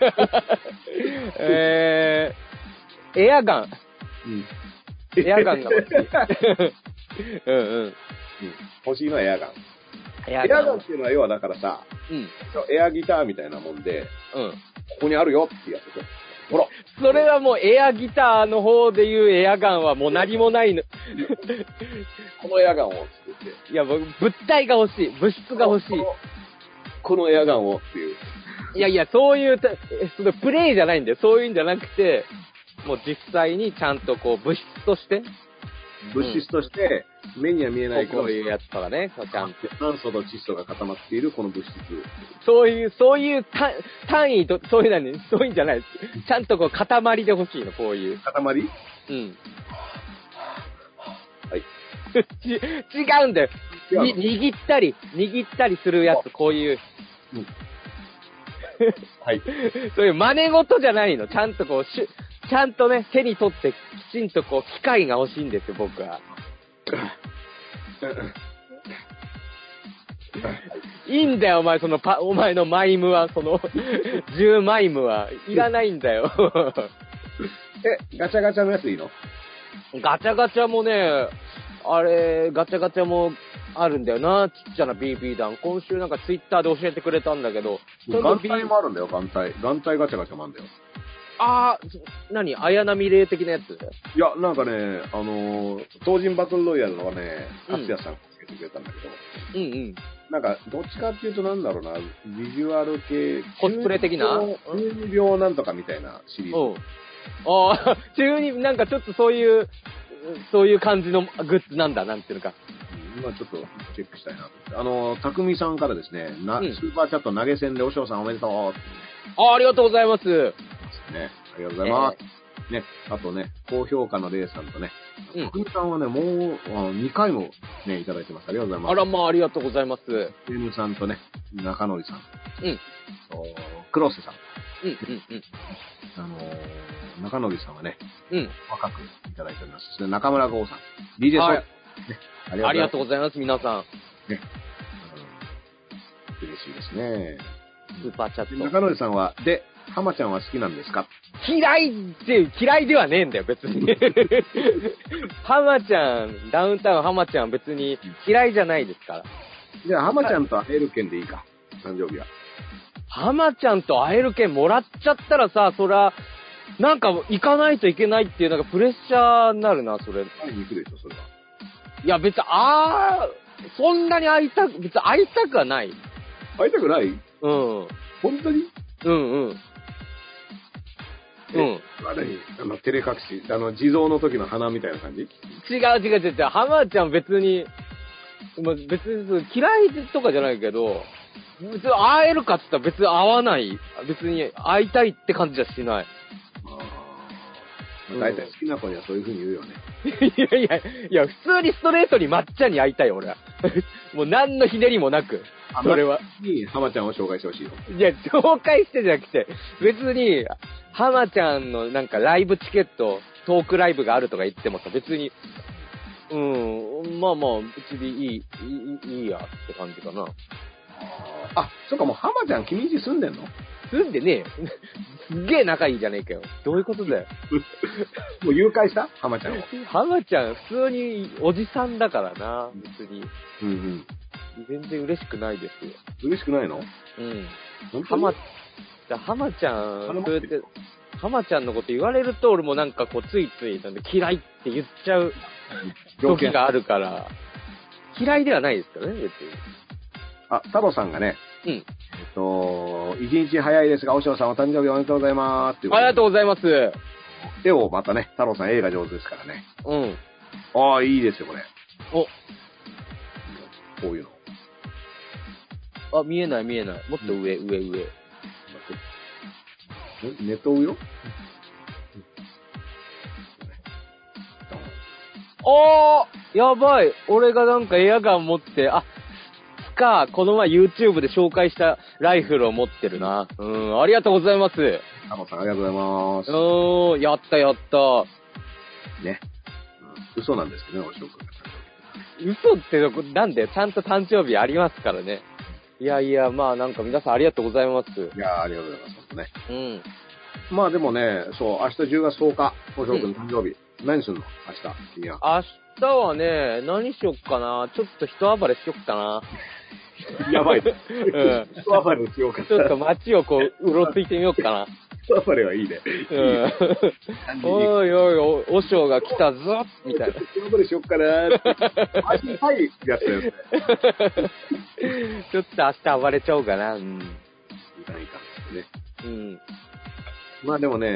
エアガン。 うん。 エアガンが欲しい。うんうん。 欲しいのはエアガン。エアガンっていうのは要はだからさ、 うん。 エアギターみたいなもんで、 うん。 ここにあるよっていうやつでしょ。ほら。 それはもうエアギターの方でいうエアガンはもう何もないの。 このエアガンを作って。 いや、物体が欲しい。物質が欲しい。 このエアガンをっていう。 いやいや、そういう、そのプレイじゃないんだよ。そういうんじゃなくて、もう実際にちゃんとこう物質として。 物質として、目には見えないこういうやつとかね、ちゃんと。 酸素と窒素が固まっているこの物質。 そういう単位と、そういうのに、そういうんじゃないです。ちゃんとこう塊で欲しいの、こういう。 塊？うん。はい。 違うんだよ。握ったりするやつ、こういう。 うん。はい。 そういう真似事じゃないの。ちゃんとこう、ちゃんとね、手に取ってきちんとこう、機械が欲しいんですよ、僕は。いいんだよ、お前のマイムは、10マイムはいらないんだよ。 ガチャガチャのやついいの？ ガチャガチャもね、ガチャガチャもあるんだよな、ちっちゃな BB 弾。今週なんかツイッターで教えてくれたんだけど。 眼帯もあるんだよ、眼帯。眼帯ガチャガチャもあるんだよ。 何綾波霊的なやつ？ いや、なんかね、東人バトルロイヤルのね、勝也さんがつけてくれたんだけど。うんうん。なんか、どっちかっていうとなんだろうな、ビジュアル系。 コスプレ的な 12秒なんとかみたいなシリーズ。 中になんかちょっとそういう感じのグッズなんだ、なんていうのか。 今ちょっとチェックしたいなと。たくみさんからですね、スーパーチャット投げ銭でお嬢さんおめでとうって、ね。 ありがとうございます。 ね、ありがとうございます。ね、あとね、高評価のレイさんとね、たくみさんはね、もう2回もね、いただいてます。ありがとうございます。 あら、まあ、ありがとうございます。 N さんとね、中則さん。 うん。 クロスさん。 うんうんうん。 中則さんはね、 うん。 若くいただいております。そして中村剛さん。DJ ソー、ね、 ありがとうございます、皆さん。ね。 嬉しいですね。 スーパーチャット。 中則さんは、浜ちゃんは好きなんですか？ 嫌いではねえんだよ、別に。浜ちゃん、ダウンタウン浜ちゃん別に嫌いじゃないですから。 じゃあ浜ちゃんと会える券でいいか、誕生日は。 浜ちゃんと会える券もらっちゃったらさ、そら、なんか行かないといけないっていう、なんかプレッシャーになるな、それ。 会いに行くでしょ、それは。 いや、別に、そんなに別に会いたくはない。 会いたくない？ うん。 本当に？ うんうん。うん。 照れ隠し、地蔵の時の花みたいな感じ？ 違う。浜ちゃん別に嫌いとかじゃないけど、別に会えるかって言ったら別に会わない。別に会いたいって感じじゃしない。 大体好きな子にはそういう風に言うよね。 いや、普通にストレートに抹茶に会いたいよ、俺は。もう何のひねりもなく、それは。 に浜ちゃんを紹介してほしいの？ いや、紹介してじゃなくて、別に、浜ちゃんのなんかライブチケット、トークライブがあるとか言ってもさ、別に、まあ、別にいいやって感じかな。 そうか、もう浜ちゃん君んち住んでんの？ 住んでねえよ。すっげえ仲いいじゃねえかよ。どういうことだよ。 もう誘拐した浜ちゃんを。 浜ちゃん、普通におじさんだからな、別に。 うんうん。 全然嬉しくないですよ。 嬉しくないの？ うん。浜ちゃん、そうやって、浜ちゃんのこと言われると、俺もなんかこう、ついつい、なんで嫌いって言っちゃう時があるから、嫌いではないですからね、別に。 太郎さんがね、 うん。 一日早いですが、おしょうさんお誕生日おめでとうございますっていう。 ありがとうございます。 絵をまたね、太郎さん絵が上手ですからね。 うん。 いいですよ、これ。こういうの。見えない。もっと上。 ネット上？ やばい。俺がなんかエアガン持って、この前 YouTube で紹介したライフルを持ってるな。ありがとうございます。 タモさんありがとうございます。 やったやった。 ね。嘘なんですけどね、おしょうくん。 嘘ってなんでちゃんと誕生日ありますからね。いやいや、まあなんか皆さんありがとうございます。 いやありがとうございます。本当ね。まあでもね、そう、明日10月10日、おしょうくん誕生日。何すんの明日、君は。 明日はね、何しよっかな。ちょっと人暴れしよっかな。 やばい。人暴れしようかな。 ちょっと街をこう、うろついてみようかな。 人暴れはいいね。 おいおい、おしょうが来たぞみたいな。 人暴れしよっかなーって。マジたいやつだよね。 ちょっと明日暴れちゃおうかな。 いかんね。まあでもね、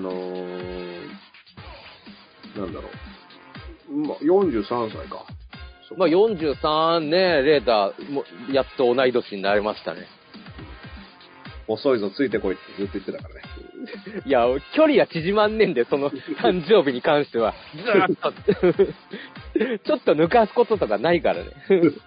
なんだろう。まあ、43歳か。 まあ43ね、レーダー、やっと同い年になりましたね。 遅いぞ、ついてこいってずっと言ってたからね。 いや、距離が縮まんねんで、その誕生日に関しては。ずーっと。ちょっと抜かすこととかないからね。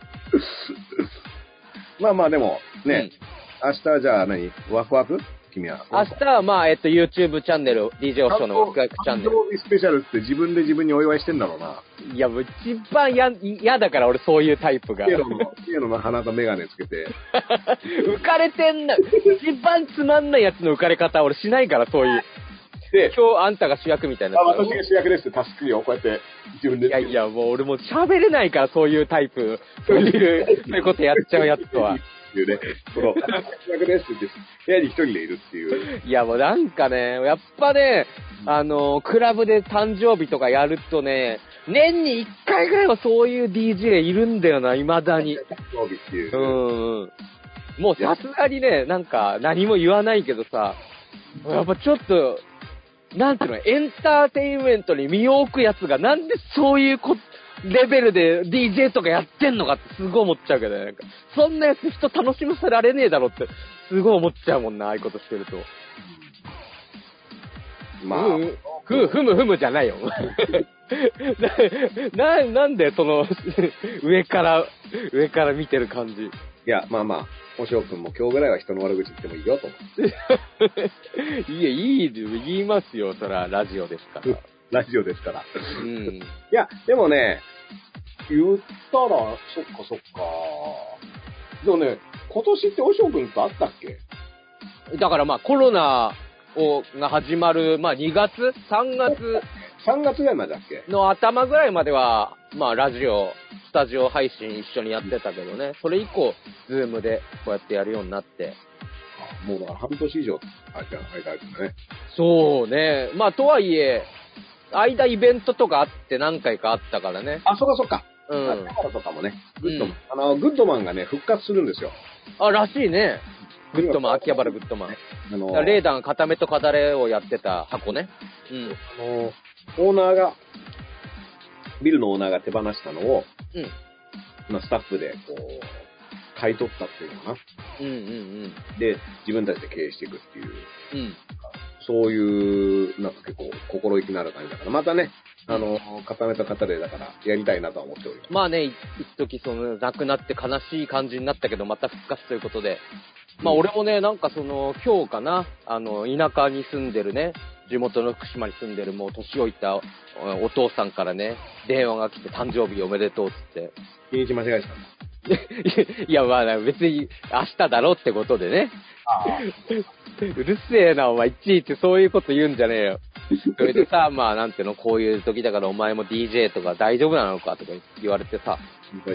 まあまあでも、ね、明日じゃあワクワク君は。 明日はまあ、YouTube チャンネル、DJ オフショーのワクワクチャンネル。 誕生日スペシャルって自分で自分にお祝いしてんだろうな。 いや、もう一番嫌だから、俺そういうタイプが。 ピエロの鼻とメガネつけて。 浮かれてんな。一番つまんないやつの浮かれ方、俺しないから、そういう。で、今日あんたが主役みたいな。 私が主役ですってタスクをこうやって自分で。 いや、もう俺もう喋れないから、そういうタイプ。そういうことやっちゃうやつとは。 っていうね、主役ですって言って、部屋に一人でいるっていう。 いや、もうなんかね、やっぱね、クラブで誕生日とかやるとね、年に1回ぐらいはそういう DJ いるんだよな、未だに。 誕生日っていう。 もうさすがにね、なんか何も言わないけどさ、やっぱちょっと、なんていうの、エンターテインメントに身を置くやつがなんでそういうレベルで DJ とかやってんのかってすごい思っちゃうけどね。なんかそんなやつ人楽しませられねえだろってすごい思っちゃうもんな、ああいうことしてると。 まあ。 ふむじゃないよ。なんでその、上から見てる感じ。いや、まあまあ、おしょうくんも今日ぐらいは人の悪口言ってもいいよと思って。 言いますよ、そら、ラジオですから。 ラジオですから。いや、でもね、言ったら、そっか。でもね、今年っておしょうくんと会ったっけ？ だからまあコロナが始まる、まあ2月 ?3 月ぐらいまでだっけの頭ぐらいまでは、まあラジオ、スタジオ配信一緒にやってたけどね。それ以降、ズームでこうやってやるようになって。 もうだから半年以上、あれだね。 そうね。まあとはいえ、間イベントとかあって何回かあったからね。 あ、そっか。だからとかもね、グッドマンがね、復活するんですよ。 らしいね。グッドマン、秋葉原グッドマン。レーダーが片目と片れをやってた箱ね。 オーナーが、ビルのオーナーが手放したのを、スタッフでこう、買い取ったっていうのかな。で、自分たちで経営していくっていう。そういう、なんか結構、心意気のある感じだから、またね、片目と片れだから、やりたいなとは思っております。 まあね、一時亡くなって悲しい感じになったけど、また復活ということで。まあ俺もね、なんか今日かな、田舎に住んでるね、地元の福島に住んでるもう年老いたお父さんからね、電話が来て誕生日おめでとうっつって。 日にち間違えてたんだ。 いや、まあ別に明日だろってことでね。うるせえな、お前、いちいちそういうこと言うんじゃねえよ。それでさ、まあ、なんていうの、こういう時だからお前も DJ とか大丈夫なのかとか言われてさ。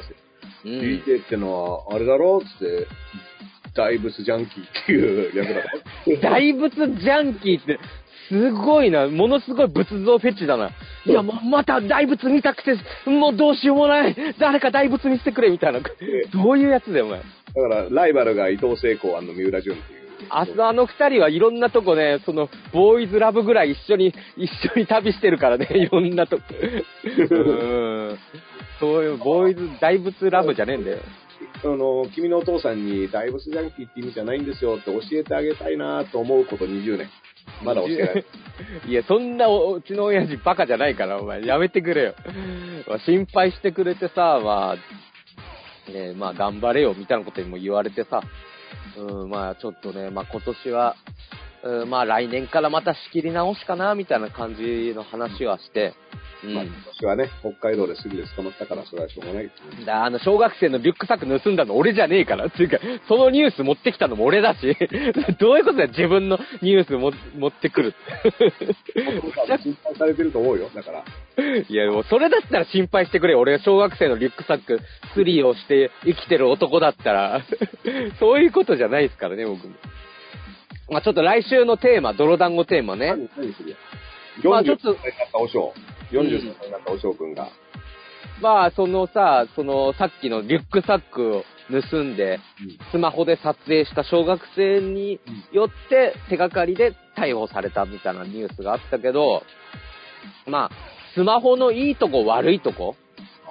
DJ ってのは、あれだろつって、大仏ジャンキーっていう役だろ。 大仏ジャンキーって、すごいな、ものすごい仏像フェチだな。いや、もうまた大仏見たくて、もうどうしようもない。誰か大仏見せてくれ、みたいな。どういうやつだよ、お前。だから、ライバルが伊藤聖子&三浦淳っていう。 あの二人はいろんなとこね、ボーイズラブぐらい一緒に旅してるからね、いろんなとこ。そういう、ボーイズ大仏ラブじゃねえんだよ。 君のお父さんに大仏ジャンキーって意味じゃないんですよって教えてあげたいなと思うこと20年。まだ教えない。 いや、そんなうちの親父バカじゃないから、お前、やめてくれよ。心配してくれてさ、まあ、ね、まあ、頑張れよ、みたいなことにも言われてさ、まあ、ちょっとね、まあ、今年は、まあ、来年からまた仕切り直しかな、みたいな感じの話はして、 まあ、今年はね、北海道でスリで捕まったから、それはしょうがないですね。 小学生のリュックサック盗んだの俺じゃねえから。っていうか、そのニュース持ってきたのも俺だし、どういうことだよ、自分のニュース持ってくるって。 心配されてると思うよ、だから。 いや、もうそれだったら心配してくれよ。俺が小学生のリュックサック、スリをして生きてる男だったら、そういうことじゃないですからね、僕も。まあちょっと来週のテーマ、泥団子テーマね。 何するよ。40歳になったおしょう。40歳になったおしょうくんが。 まあ、さっきのリュックサックを盗んで、スマホで撮影した小学生によって手がかりで逮捕されたみたいなニュースがあったけど、まあ、スマホのいいとこ悪いとこ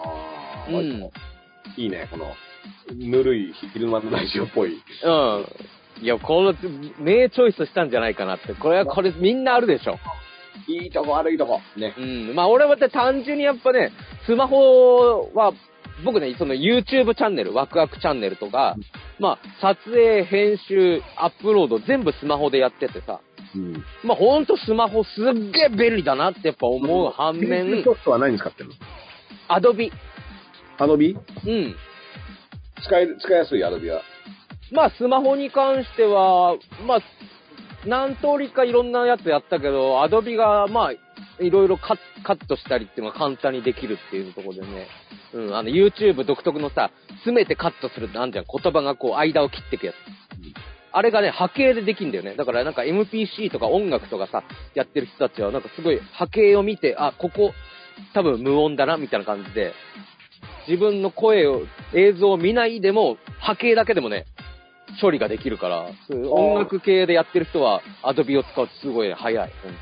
いいね、この、ぬるい昼間のラジオっぽい。 いや、この、名チョイスしたんじゃないかなって。これみんなあるでしょ。 いいとこ悪いとこ。ね。 まあ俺は単純にやっぱね、スマホは、僕ね、その YouTube チャンネル、ワクワクチャンネルとか、まあ撮影、編集、アップロード全部スマホでやっててさ、まあほんとスマホすっげえ便利だなってやっぱ思う反面。 ソフトは何使ってんの？ アドビ。 アドビ？使いやすいアドビは。 まあスマホに関しては、まあ、何通りかいろんなやつやったけど、アドビが、まあ、いろいろカットしたりっていうのが簡単にできるっていうところでね。YouTube 独特のさ、詰めてカットするってあるじゃん。言葉がこう、間を切っていくやつ。あれがね、波形でできるんだよね。だからなんか MPC とか音楽とかさ、やってる人たちはなんかすごい波形を見て、あ、ここ、多分無音だな、みたいな感じで、自分の映像を見ないでも、波形だけでもね、処理ができるから、音楽系でやってる人は、アドビを使うとすごい早い、本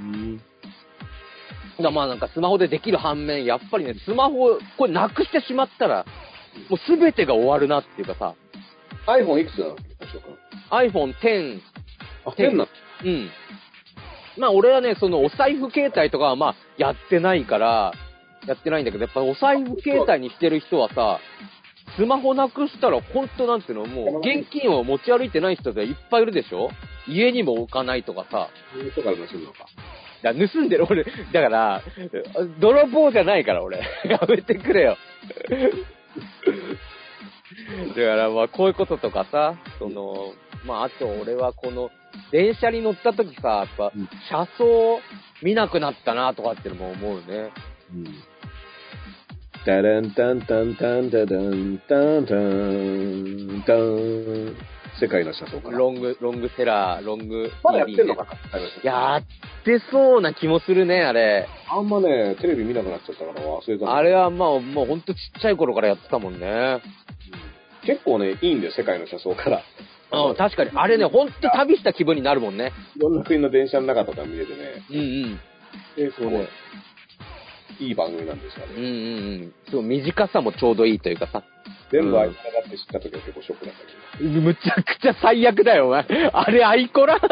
当に。まあなんかスマホでできる反面、やっぱりね、スマホ、これなくしてしまったら、もうすべてが終わるなっていうかさ。 iPhone いくつなの ？iPhone X。 10なの？ まあ俺はね、そのお財布携帯とかはまあやってないから、やってないんだけど、やっぱお財布携帯にしてる人はさ、スマホなくしたらほんとなんていうの、もう現金を持ち歩いてない人でいっぱいいるでしょ？家にも置かないとかさ。 人から盗むのか。 盗んでる俺、だから、泥棒じゃないから俺。やめてくれよ。だからまあこういうこととかさ、まああと俺はこの、電車に乗った時さ、やっぱ、車窓見なくなったなとかってのも思うね。 タランタンタンタンタダンタンタンタン。世界の車窓から。 ロングセラー、ロング。 まだやってんのかな？ やってそうな気もするね、あれ。 あんまね、テレビ見なくなっちゃったから忘れた。 あれはまあ、もうほんとちっちゃい頃からやってたもんね。 結構ね、いいんだよ、世界の車窓から。 確かに。あれね、ほんと旅した気分になるもんね。 いろんな国の電車の中とか見れてね。そうね。いい番組なんですよね。 そう、短さもちょうどいいというかさ。 全部アイコラだって知った時は結構ショックだったけど。 むちゃくちゃ最悪だよ、お前。あれアイコラ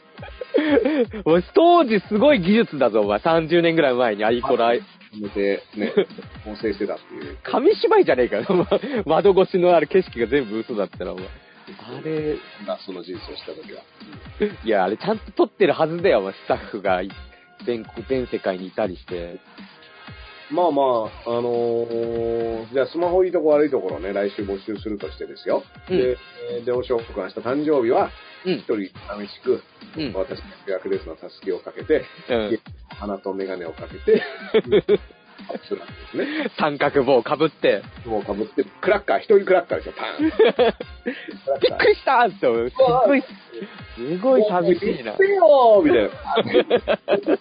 当時すごい技術だぞ、お前。30年ぐらい前にアイコラ。 止めて、ね、合成してたっていう。 紙芝居じゃねえかよ、窓越しのある景色が全部嘘だったら、お前。あれ。 その事実をした時は。 いや、あれちゃんと撮ってるはずだよ、お前。スタッフが全世界にいたりして。 まあまあ、じゃあスマホいいとこ悪いところね、来週募集するとしてですよ。で、おしょうくん明日誕生日は、一人寂しく、私の役ですのたすきをかけて、鼻とメガネをかけて、するんですね。 三角棒をかぶって。 棒をかぶって、クラッカー、一人クラッカーですよ、パーン。びっくりしたって、すごい寂しいな。 言ってよーみたいな。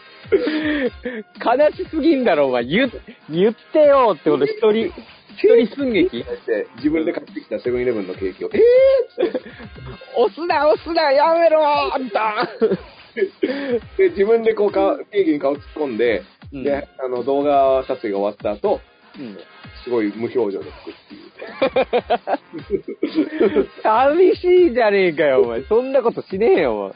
悲しすぎんだろ、お前。言ってよってこと一人寸劇自分で買ってきたセブンイレブンのケーキを、って押すな、やめろーあんたで、自分でこう、ケーキに顔突っ込んで、で、動画撮影が終わった後、すごい無表情で吹くっていう。 寂しいじゃねえかよ、お前。そんなことしねえよ、お前。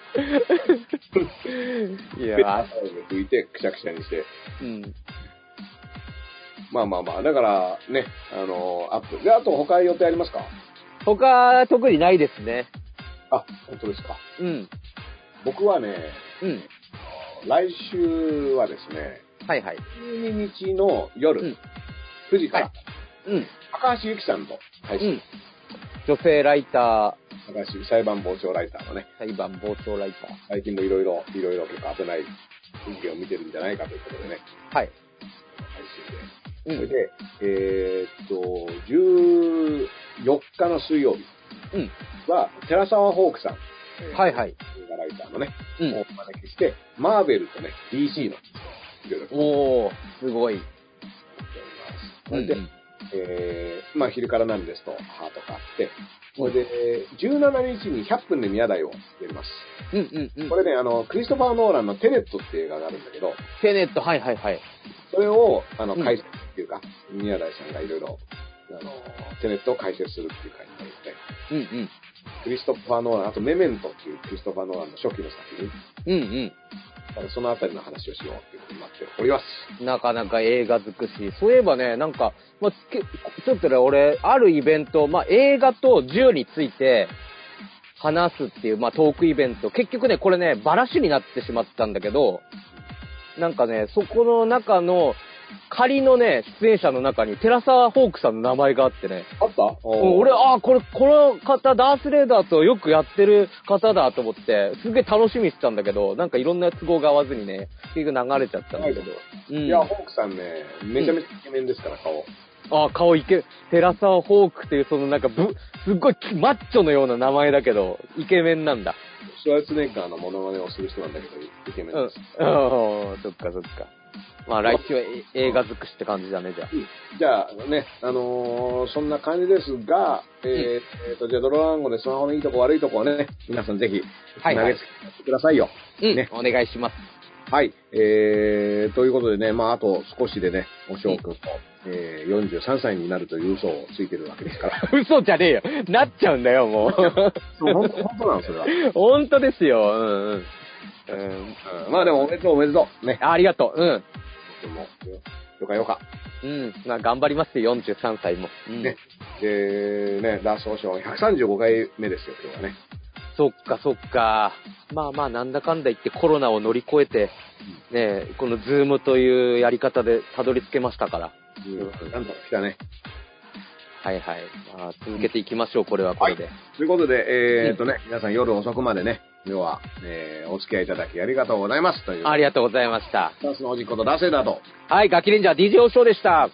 いや、 拭いて、くしゃくしゃにして。 うん。 まあまあまあ、だから、ね、アップ。で、あと他予定ありますか？ 他、特にないですね。 あ、本当ですか。 うん。 僕はね、 うん。 来週はですね、 はいはい。 12日の夜、9時から、 うん。 高橋由紀さんと配信。 女性ライター。 高橋裁判傍聴ライターのね。 裁判傍聴ライター。 最近もいろいろ結構危ない事件を見てるんじゃないかということでね。 はい。 配信で。それで、14日の水曜日は、寺澤ホークさん。 はいはい。 映画ライターのね、をお招きして、マーベルとね、DC の、 おー、すごい。 それで、まあ、昼からなんですと、ハートがあって、それで、17日に100分で宮台をやります。これね、クリストファー・ノーランのテネットっていう映画があるんだけど、 テネット、はいはいはい。 それを、解説っていうか、宮台さんがいろいろ、テネットを解説するっていう回になるので、クリストファー・ノーラン、あとメメントっていうクリストファー・ノーランの初期の作品。そのあたりの話をしようっていうことになっております。 なかなか映画尽くし。そういえばね、なんか、まあ、ちょっとね、俺、あるイベント、まあ、映画と銃について話すっていう、まあ、トークイベント。結局ね、これね、バラシになってしまったんだけど、なんかね、そこの中の、仮のね、出演者の中に、テラサー・ホークさんの名前があってね。 あった？ 俺、この方、ダースレーダーとよくやってる方だと思って、すげえ楽しみにしてたんだけど、なんかいろんな都合が合わずにね、結局流れちゃったんだけど。 いや、ホークさんね、めちゃめちゃイケメンですから、顔。 顔テラサー・ホークっていう、そのなんかすっごいマッチョのような名前だけど、イケメンなんだ。 シュワルツェネッガーのモノマネをする人なんだけど、イケメンです。 そっかそっか。まあ来週は映画尽くしって感じだね、じゃあ。 じゃあね、そんな感じですが、じゃあドロワンゴでスマホのいいとこ悪いとこはね、皆さんぜひ投げつけてくださいよ。 ね、お願いします。 はい。ということでね、まああと少しでね、おしょうくんも、43歳になるという嘘をついてるわけですから。 嘘じゃねえよ。なっちゃうんだよ、もう。 本当なの、それは。 本当ですよ。 まあでもおめでとう。ね。 ありがとう。 僕も、よか。 まあ頑張りますよ、43歳も。 ね。で、ね、ラストショー135回目ですよ、今日はね。 そっか。まあなんだかんだ言ってコロナを乗り越えて、ね、このズームというやり方でたどり着けましたから。 なんとか来たね。 はい。まあ、続けていきましょう、これはこれで。 ということで、皆さん夜遅くまでね、今日は、お付き合いいただきありがとうございますという。 ありがとうございました。 ダンスのおじことダセだと。 はい、ガキレンジャー DJ おしょうでした。 はい。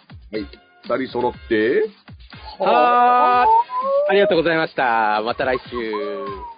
二人揃って、 ありがとうございました。また来週。